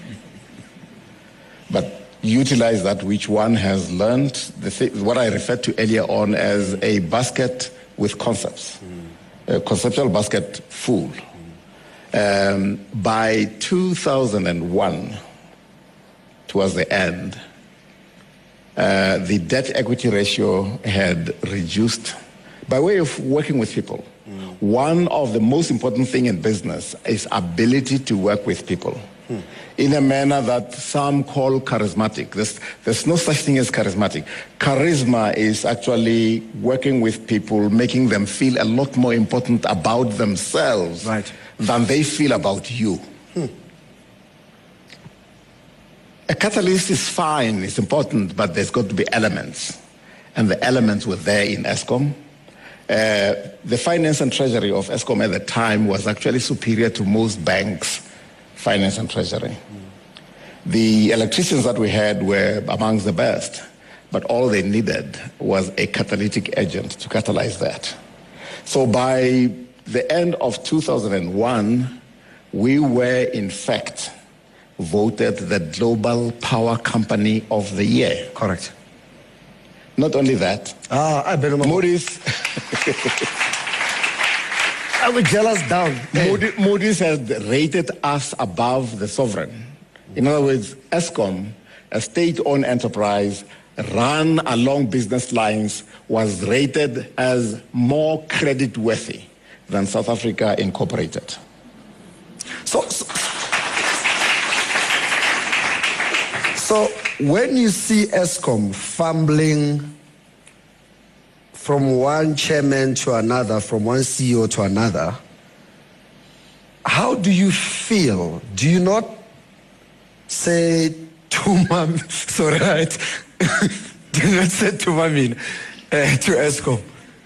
But utilize that which one has learned, the th- what I referred to earlier on as a basket with concepts, mm-hmm. a conceptual basket full. Um, by two thousand one, towards the end, uh, the debt-equity ratio had reduced by way of working with people. Mm. One of the most important things in business is ability to work with people mm. in a manner that some call charismatic. There's, there's no such thing as charismatic. Charisma is actually working with people, making them feel a lot more important about themselves. Right. Than they feel about you. Hmm. A catalyst is fine, it's important, but there's got to be elements. And the elements were there in Eskom. Uh, the finance and treasury of Eskom at the time was actually superior to most banks' finance and treasury. Hmm. The electricians that we had were amongst the best, but all they needed was a catalytic agent to catalyze that. So by the end of two thousand one, we were in fact voted the Global Power Company of the Year. Correct. Not only that, ah, I better Moody's. I would jealous down. Moody, Moody's has rated us above the sovereign. In other words, Eskom, a state-owned enterprise run along business lines, was rated as more credit-worthy than South Africa Incorporated. So, so, so when you see Eskom fumbling from one chairman to another, from one C E O to another, how do you feel? Do you not say to mom, sorry, right? Do you not say to mommy, uh, to Eskom?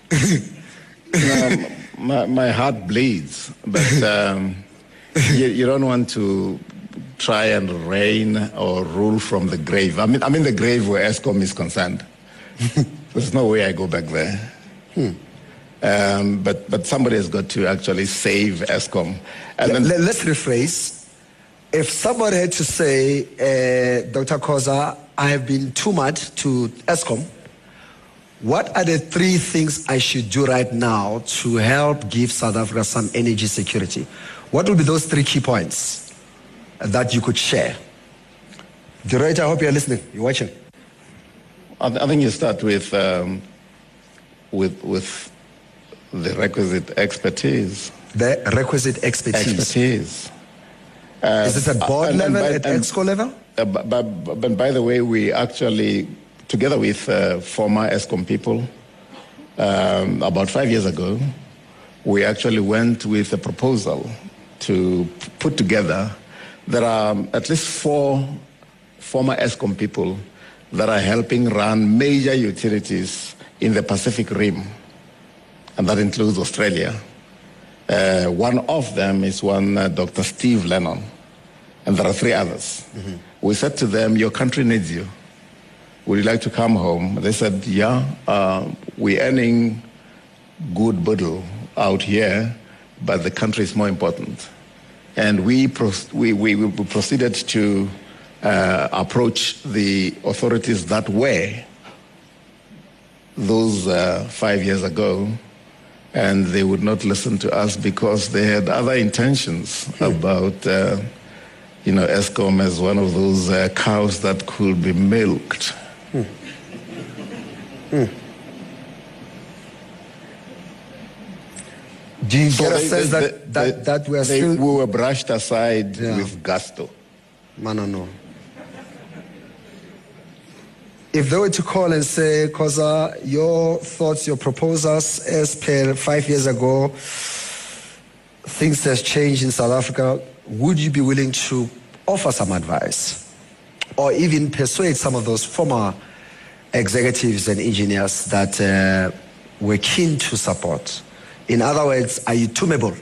um, My, my heart bleeds, but um, you, you don't want to try and reign or rule from the grave. I mean, I'm in the grave where Eskom is concerned. There's no way I go back there. Hmm. Um, but but somebody has got to actually save Eskom. And Let, then, let's rephrase. If somebody had to say, uh, Doctor Khoza, I have been too much to Eskom, what are the three things I should do right now to help give South Africa some energy security? What will be those three key points that you could share? Director, I hope you're listening. You're watching. I, th- I think you start with um, with with the requisite expertise. The requisite expertise. Expertise. Uh, Is this at board uh, level, by, at ExCo level? Uh, but, but, but by the way, we actually, together with uh, former Eskom people, um, about five years ago, we actually went with a proposal to p- put together. There are at least four former Eskom people that are helping run major utilities in the Pacific Rim, and that includes Australia. Uh, one of them is one uh, Doctor Steve Lennon, and there are three others. Mm-hmm. We said to them, your country needs you. Would you like to come home? They said, yeah, uh, we're earning good boodle out here, but the country is more important. And we, pro- we, we, we proceeded to uh, approach the authorities that way those uh, five years ago, and they would not listen to us because they had other intentions hmm. about, uh, you know, Eskom as one of those uh, cows that could be milked. Hmm. Hmm. Do you so get a they, sense they, that, they, that, that we are they, still... We were brushed aside yeah. with gusto. No, no, no. If they were to call and say, Khoza, your thoughts, your proposals as per five years ago, things have changed in South Africa, would you be willing to offer some advice or even persuade some of those former executives and engineers that uh, were keen to support? In other words, are you tuneable?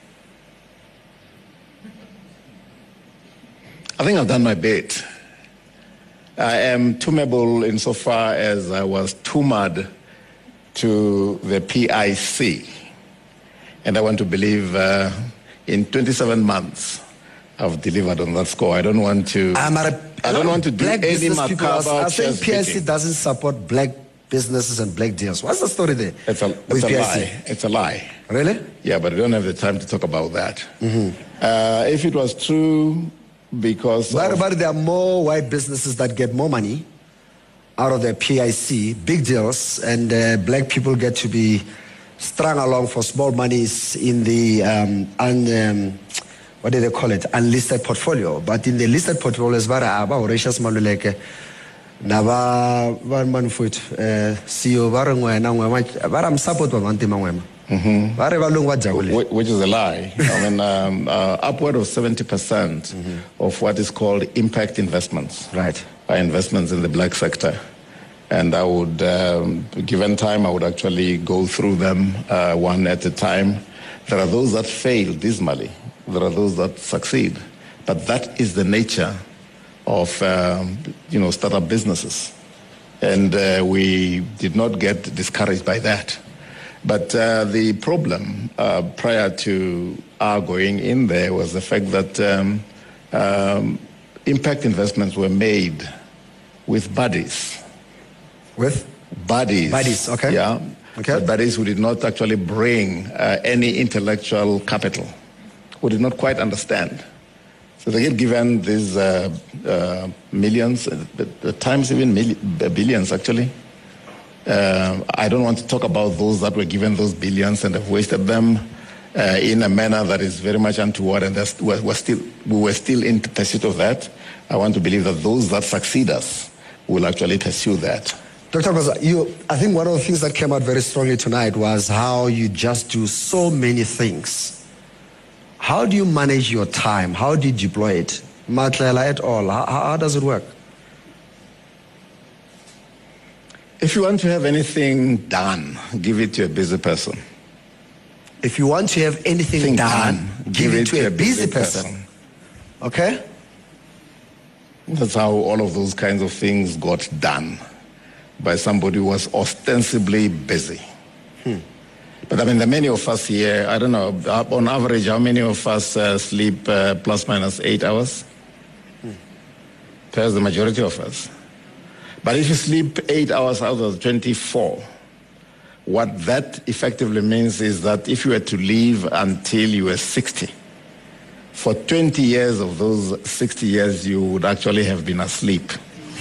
I think I've done my bit. I am tuneable insofar as I was tumored to the P I C. And I want to believe uh, in twenty-seven months I've delivered on that score. I don't want to I'm at a, I don't want to do black any are, macabre I think chest P I C beating. doesn't support black businesses and black deals. What's the story there? It's a, it's a lie. It's a lie. Really? Yeah, but we don't have the time to talk about that. Mm-hmm. Uh, if it was true, because but, of, but there are more white businesses that get more money out of their P I C, big deals, and uh, black people get to be strung along for small monies in the um, un, um, what do they call it, unlisted portfolio. But in the listed portfolios, bara aba Horatius Maluleke, naba van man foot C E O bara ngwena ngwema bara msupport ba bantu mangwema. Mm-hmm. Which is a lie. I mean, um, uh, upward of seventy percent mm-hmm. of what is called impact investments right. are investments in the black sector. And I would, um, given time, I would actually go through them uh, one at a time. There are those that fail dismally. There are those that succeed. But that is the nature of, um, you know, startup businesses. And uh, we did not get discouraged by that. But uh, the problem uh, prior to our going in there was the fact that um, um, impact investments were made with buddies. With? Buddies. Buddies, okay. Yeah. Okay. But buddies who did not actually bring uh, any intellectual capital, who did not quite understand. So they get given these uh, uh, millions, uh, at times even milli- billions actually. Uh, I don't want to talk about those that were given those billions and have wasted them uh, in a manner that is very much untoward, and we're, we're still, we were still in pursuit of that. I want to believe that those that succeed us will actually pursue that. Doctor Khoza, you, I think one of the things that came out very strongly tonight was how you just do so many things. How do you manage your time? How do you deploy it? Matlela et al. How, how does it work? If you want to have anything done, give it to a busy person. If you want to have anything Think done, done, give it to a busy person. person. Okay? That's how all of those kinds of things got done, by somebody who was ostensibly busy. Hmm. But I mean, the many of us here, I don't know, on average, how many of us uh, sleep uh, plus minus eight hours? Hmm. Perhaps the majority of us. But if you sleep eight hours out of twenty-four, what that effectively means is that if you were to live until you were sixty, for twenty years of those sixty years, you would actually have been asleep.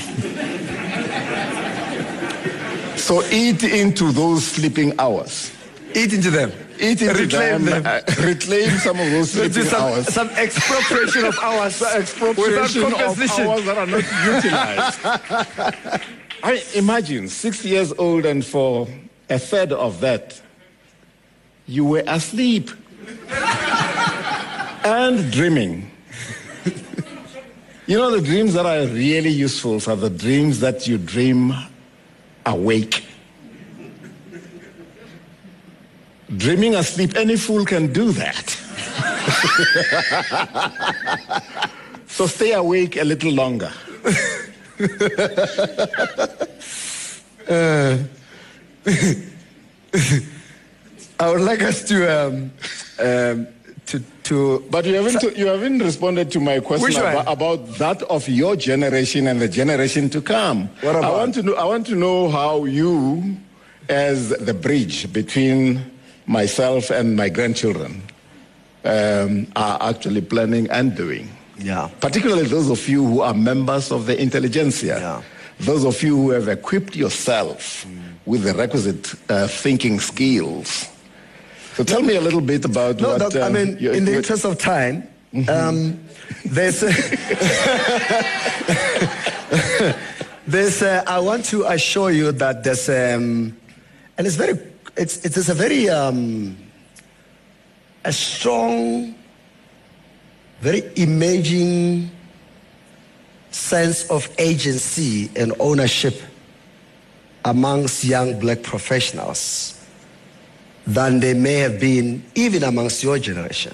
So eat into those sleeping hours. Eat into them. Eat into reclaim them. them. Uh, reclaim some of those sleeping some, hours. Some expropriation of hours. Some expropriation of hours that are not utilized. I mean, imagine, sixty years old, and for a third of that, you were asleep and dreaming. You know, the dreams that are really useful are the dreams that you dream awake. Dreaming asleep, any fool can do that. So stay awake a little longer. uh, I would like us to um, um, to to. But you haven't you haven't responded to my question about, about that of your generation and the generation to come. What about? I want to know. I want to know how you, as the bridge between myself and my grandchildren, um, are actually planning and doing. Yeah. Particularly those of you who are members of the intelligentsia. Yeah. Those of you who have equipped yourself mm. with the requisite uh, thinking skills. So tell no, me a little bit about no, what... Doc, um, I mean, in the interest of time, mm-hmm. um, there's... A there's a, I want to assure you that there's... Um, and it's very... It's, it's a very... Um, a strong... very imaging sense of agency and ownership amongst young black professionals than they may have been even amongst your generation.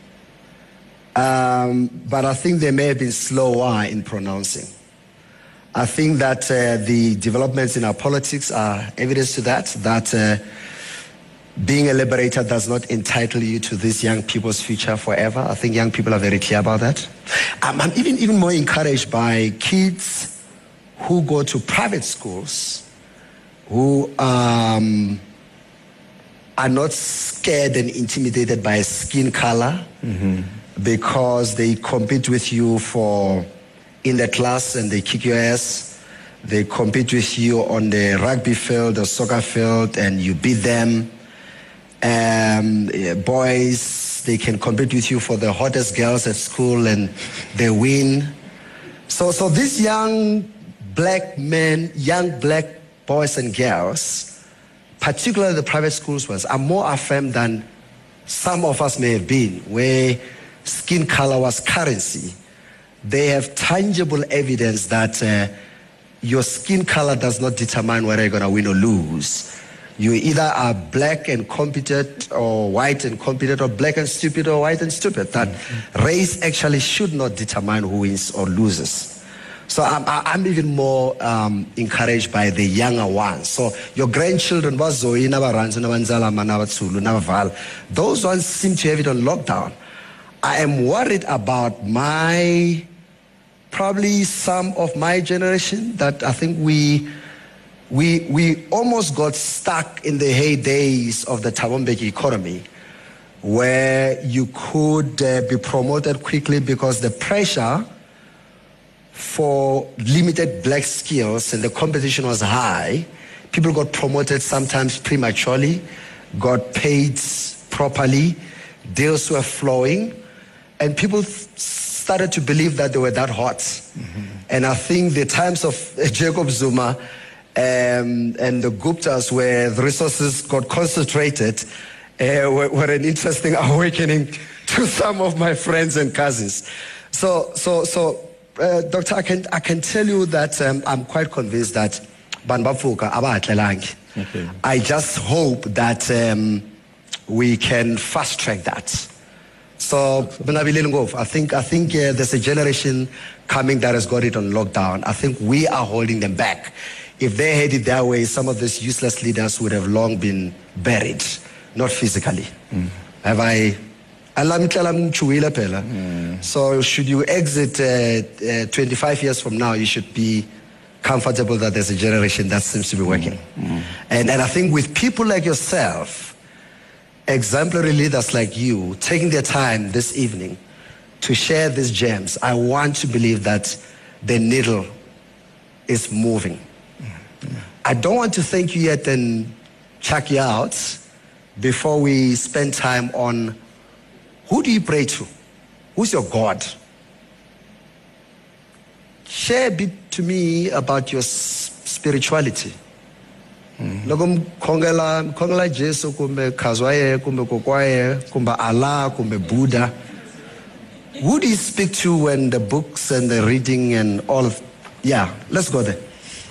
Um, but I think they may have been slower in pronouncing. I think that uh, the developments in our politics are evidence to that, that uh, being a liberator does not entitle you to this young people's future forever. I think young people are very clear about that. Um, I'm even, even more encouraged by kids who go to private schools who um, are not scared and intimidated by skin color mm-hmm. because they compete with you for in the class and they kick your ass. They compete with you on the rugby field or soccer field and you beat them. Um, boys, they can compete with you for the hottest girls at school and they win. So, so these young black men, young black boys and girls, particularly the private schools ones, are more affirmed than some of us may have been, where skin color was currency. They have tangible evidence that uh, your skin color does not determine whether you're going to win or lose. You either are black and competent or white and competent or black and stupid or white and stupid. That mm-hmm. race actually should not determine who wins or loses. So I'm, I'm even more um, encouraged by the younger ones. So your grandchildren, those ones seem to have it on lockdown. I am worried about my, probably some of my generation that I think we... We we almost got stuck in the heydays of the Thabo Mbeki economy, where you could uh, be promoted quickly because the pressure for limited black skills and the competition was high. People got promoted sometimes prematurely, got paid properly, deals were flowing, and people started to believe that they were that hot. Mm-hmm. And I think the times of Jacob Zuma Um, and the Guptas, where the resources got concentrated, uh, were, were an interesting awakening to some of my friends and cousins. So, so, so, uh, Doctor, I can I can tell you that um, I'm quite convinced that Banbafuka abatlelangi. Okay. I just hope that um, we can fast track that. So, I think I think uh, there's a generation coming that has got it on lockdown. I think we are holding them back. If they had it their way, some of these useless leaders would have long been buried, not physically. Mm. Have I? Mm. So should you exit uh, uh, twenty-five years from now, you should be comfortable that there's a generation that seems to be working. Mm. Mm. And, and I think with people like yourself, exemplary leaders like you, taking their time this evening to share these gems, I want to believe that the needle is moving. I don't want to thank you yet and check you out before we spend time on who do you pray to? Who's your God? Share a bit to me about your spirituality. Loko mkhongela mkhongela Jesu kumbe khazwaye kumbe kokwaye kumbe Allah kumbe Buddha. Who do you speak to when the books and the reading and all of... Yeah, let's go there.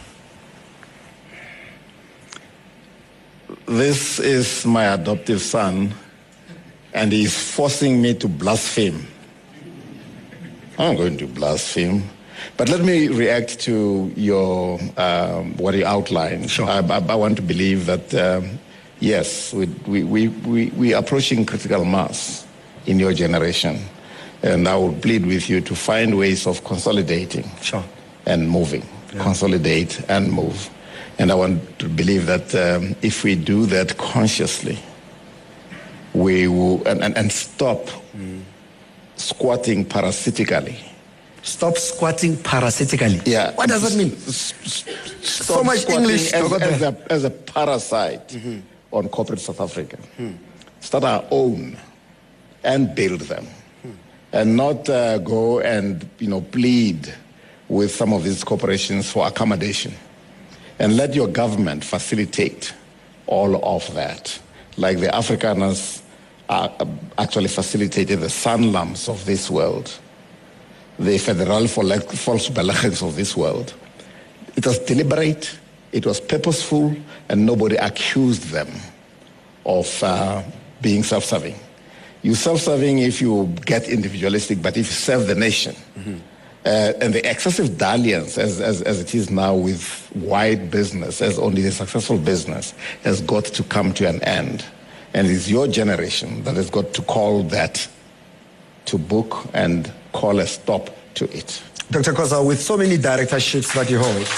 This is my adoptive son, and he's forcing me to blaspheme. I'm going to blaspheme. But let me react to your um, what you outlined. Sure. I, I, I want to believe that, um, yes, we, we, we, we, we are approaching critical mass in your generation. And I will plead with you to find ways of consolidating Sure. and moving. Yeah. Consolidate and move. And I want to believe that um, if we do that consciously, we will, and, and, and stop mm. squatting parasitically. Stop squatting parasitically? Yeah. What does that mean? Stop so much English as, as, a, as a parasite mm-hmm. on corporate South Africa. Mm. Start our own and build them. Mm. And not uh, go and, you know, plead with some of these corporations for accommodation. And let your government facilitate all of that. Like the Afrikaners uh, actually facilitated the Sanlams of this world, the Federal Volksbeleggings of this world. It was deliberate, it was purposeful, and nobody accused them of uh, being self-serving. You're self-serving if you get individualistic, but if you serve the nation, mm-hmm. Uh, and the excessive dalliance, as, as, as it is now with wide business, as only the successful business, has got to come to an end. And it's your generation that has got to call that to book and call a stop to it. Doctor Khoza, with so many directorships that you hold,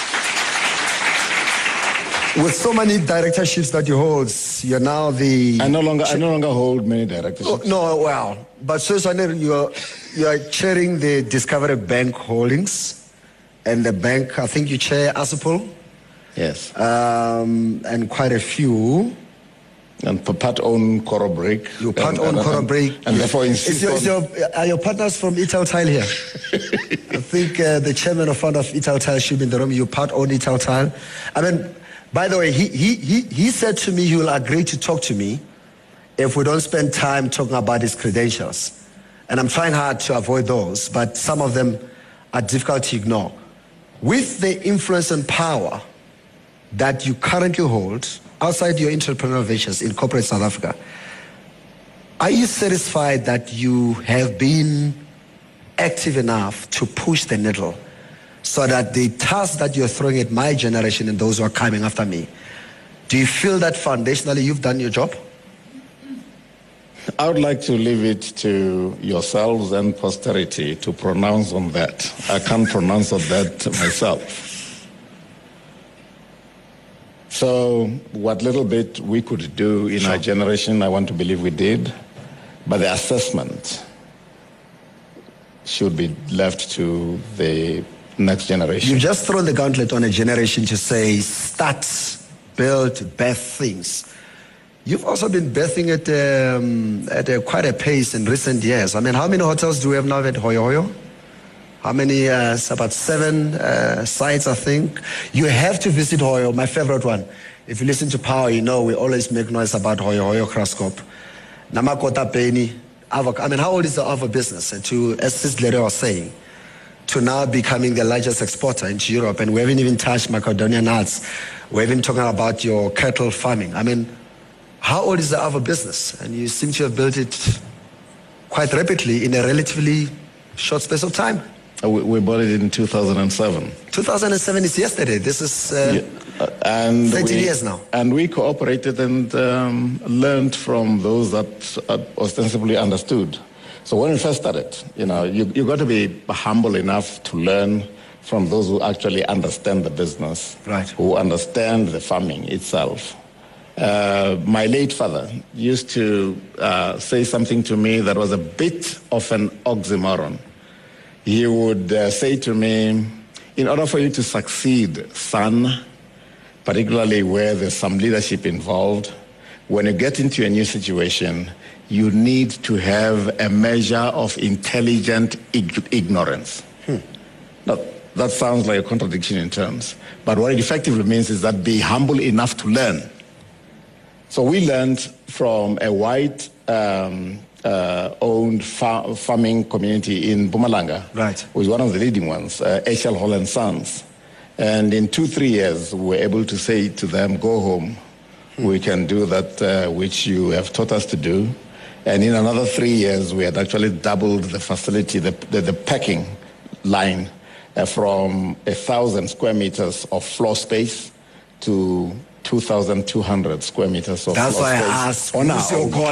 with so many directorships that you hold, you're now the... I no longer, I no longer hold many directorships. Oh, no, well, but so you're, you're chairing the Discovery Bank Holdings, and the bank, I think you chair Assupol. Yes. Um, and quite a few. And part own Coral Break. You part own Coral Break. And, and therefore insist your, on... your, are your partners from Italtile here? I think uh, the chairman of fund of Italtile should be in the room. You part own Italtile. I mean... By the way, he, he, he, he said to me he will agree to talk to me if we don't spend time talking about his credentials. And I'm trying hard to avoid those, but some of them are difficult to ignore. With the influence and power that you currently hold outside your entrepreneurial ventures in corporate South Africa, are you satisfied that you have been active enough to push the needle so that the task that you're throwing at my generation and those who are coming after me, do you feel that foundationally you've done your job? I would like to leave it to yourselves and posterity to pronounce on that. I can't pronounce on that myself. So what little bit we could do in sure. our generation, I want to believe we did, but the assessment should be left to the next generation. You've just thrown the gauntlet on a generation to say, start, build, birth things. You've also been birthing at, um, at a, quite a pace in recent years. I mean, how many hotels do we have now at Hoyo Hoyo? How many? Uh, it's about seven uh, sites, I think. You have to visit Hoyo, my favorite one. If you listen to Power, you know we always make noise about Hoyo Hoyo Kraskop. Namakota Penny. I mean, how old is the Ava business? And to, as Sis Lere was saying, to now becoming the largest exporter into Europe, and we haven't even touched Macedonian nuts. We haven't talking about your cattle farming. I mean, how old is the Ava business? And you seem to have built it quite rapidly in a relatively short space of time. We, we bought it in two thousand seven. two thousand seven is yesterday. This is uh, yeah. uh, and thirty we, years now. And we cooperated and um, learned from those that uh, ostensibly understood. So when we first started, you know, you you got to be humble enough to learn from those who actually understand the business, right? Who understand the farming itself. Uh, my late father used to uh, say something to me that was a bit of an oxymoron. He would uh, say to me, in order for you to succeed, son, particularly where there's some leadership involved, when you get into a new situation, you need to have a measure of intelligent ig- ignorance. Hmm. Now, that sounds like a contradiction in terms, but what it effectively means is that be humble enough to learn. So we learned from a white um, uh, owned far- farming community in Mpumalanga. Right. Was one of the leading ones, uh, H L Hall and Sons. And in two, three years, we were able to say to them, go home. Hmm. We can do that uh, which you have taught us to do. And in another three years, we had actually doubled the facility, the, the, the packing line uh, from one thousand square meters of floor space to two thousand two hundred square meters of That's floor why space. I asked, on who's our your own. God?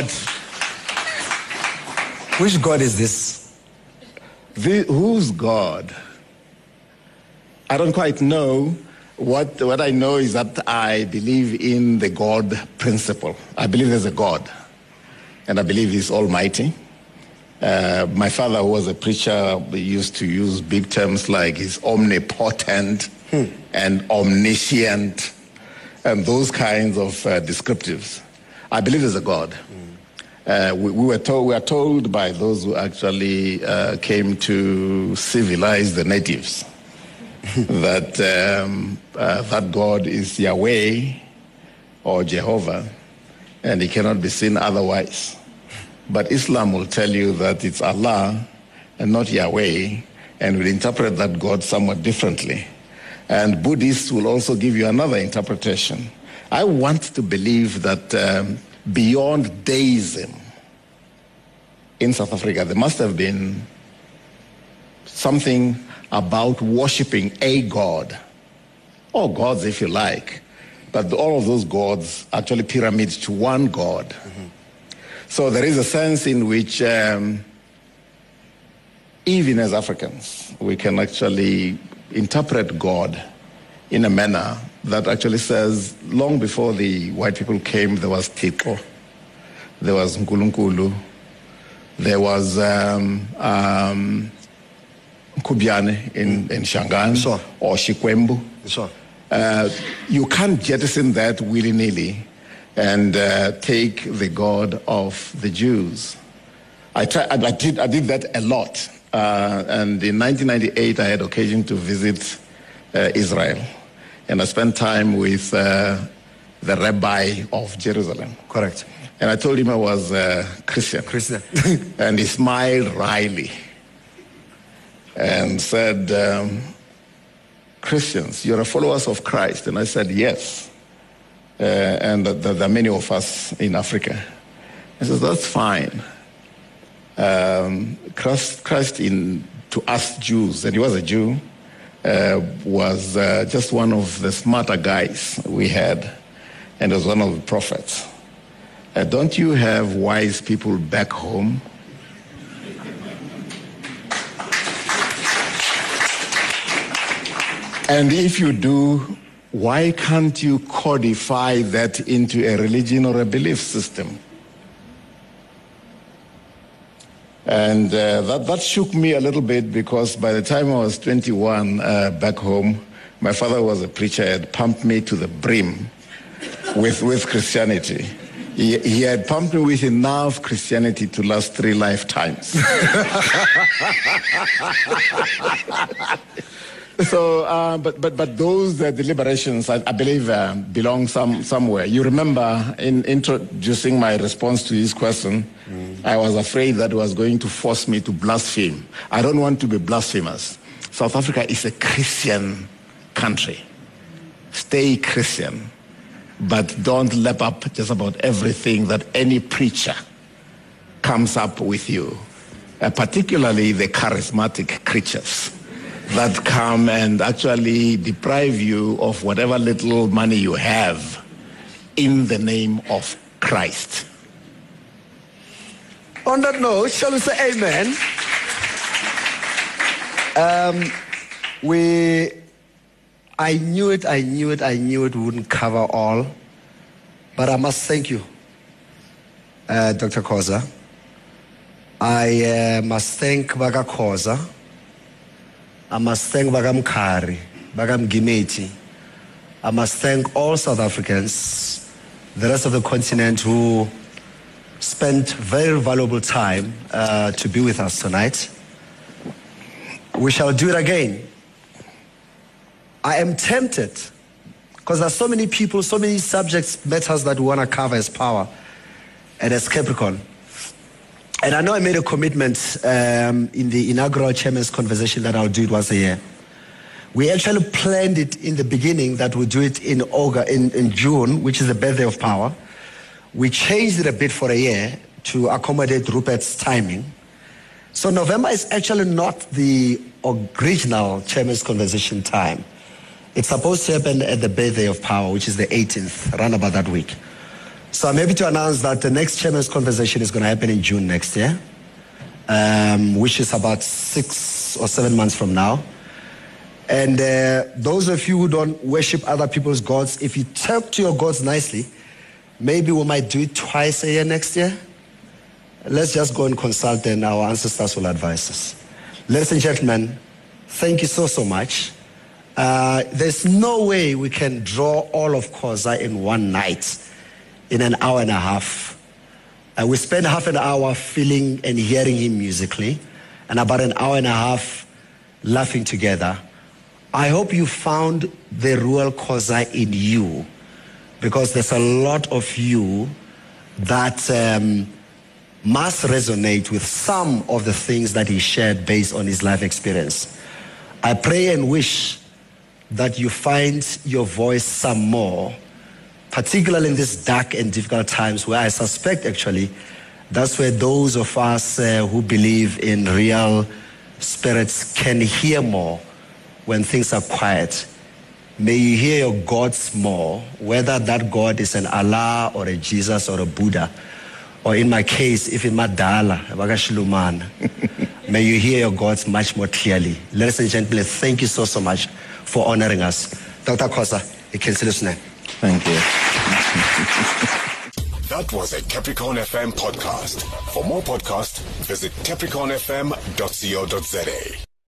Which God is this? The, whose God? I don't quite know. What, what I know is that I believe in the God principle. I believe there's a God, and I believe He's almighty. Uh, my father, who was a preacher, used to use big terms like He's omnipotent hmm. and omniscient, and those kinds of uh, descriptives. I believe there's a God. Uh, we, we were told we are told by those who actually uh, came to civilize the natives that um, uh, that God is Yahweh or Jehovah, and He cannot be seen otherwise. But Islam will tell you that it's Allah and not Yahweh, and will interpret that God somewhat differently. And Buddhists will also give you another interpretation. I want to believe that um, beyond deism in South Africa, there must have been something about worshiping a God, or gods if you like, but all of those gods actually pyramid to one God. Mm-hmm. So there is a sense in which um, even as Africans, we can actually interpret God in a manner that actually says, long before the white people came, there was Tito, there was Nkulunkulu, there was um, um, Kubiane in, in Shangaan, sure. or Shikwembu. Sure. Uh, you can't jettison that willy-nilly and uh, take the God of the Jews. I, try, I, did, I did that a lot. Uh, and in nineteen ninety-eight, I had occasion to visit uh, Israel. And I spent time with uh, the rabbi of Jerusalem. Correct. And I told him I was uh, Christian. Christian. And he smiled wryly and said, um, Christians, you're a followers of Christ. And I said, yes. Uh, and that, that there are many of us in Africa. He says, that's fine. Um, Christ, Christ in, to us Jews, and he was a Jew, uh, was uh, just one of the smarter guys we had, and was one of the prophets. Uh, don't you have wise people back home? And if you do, why can't you codify that into a religion or a belief system? And uh, that, that shook me a little bit, because by the time I was twenty-one uh, back home, my father was a preacher, had pumped me to the brim with, with Christianity. He, he had pumped me with enough Christianity to last three lifetimes. So, uh, but, but, but those uh, deliberations, I, I believe, uh, belong some, somewhere. You remember in introducing my response to this question, mm. I was afraid that it was going to force me to blaspheme. I don't want to be blasphemous. South Africa is a Christian country. Stay Christian, but don't lap up just about everything that any preacher comes up with you, uh, particularly the charismatic creatures that come and actually deprive you of whatever little money you have in the name of Christ. On that note, shall we say amen? Um, we, I knew it, I knew it, I knew it wouldn't cover all, but I must thank you, uh, Doctor Khoza. I uh, must thank Baga Khoza. I must thank Bagam Kari, Bagam Gimeti. I must thank all South Africans, the rest of the continent, who spent very valuable time uh, to be with us tonight. We shall do it again. I am tempted, because there are so many people, so many subjects, matters that we want to cover as Power and as Capricorn. And I know I made a commitment um, in the inaugural Chairman's Conversation that I'll do it once a year. We actually planned it in the beginning that we'll do it in August, in, in June, which is the birthday of power. We changed it a bit for a year to accommodate Rupert's timing. So November is actually not the original Chairman's Conversation time. It's supposed to happen at the birthday of power, which is the eighteenth, around about that week. So I'm happy to announce that the next Chairman's Conversation is going to happen in June next year, um, which is about six or seven months from now. And uh, those of you who don't worship other people's gods, if you talk to your gods nicely, maybe we might do it twice a year next year. Let's just go and consult and our ancestors will advise us. Ladies and gentlemen, thank you so, so much. Uh, there's no way we can draw all of Khoza in one night, in an hour and a half. Uh, we spent half an hour feeling and hearing him musically, and about an hour and a half laughing together. I hope you found the real Khoza in you, because there's a lot of you that um, must resonate with some of the things that he shared based on his life experience. I pray and wish that you find your voice some more, particularly in these dark and difficult times where I suspect actually that's where those of us uh, who believe in real spirits can hear more when things are quiet. May you hear your gods more, whether that God is an Allah or a Jesus or a Buddha, or in my case, if in Madala, may you hear your gods much more clearly. Ladies and gentlemen, thank you so, so much for honoring us. Doctor Khoza, you can see this name. Thank you. That was a Capricorn F M podcast. For more podcasts, visit capricorn f m dot co dot za.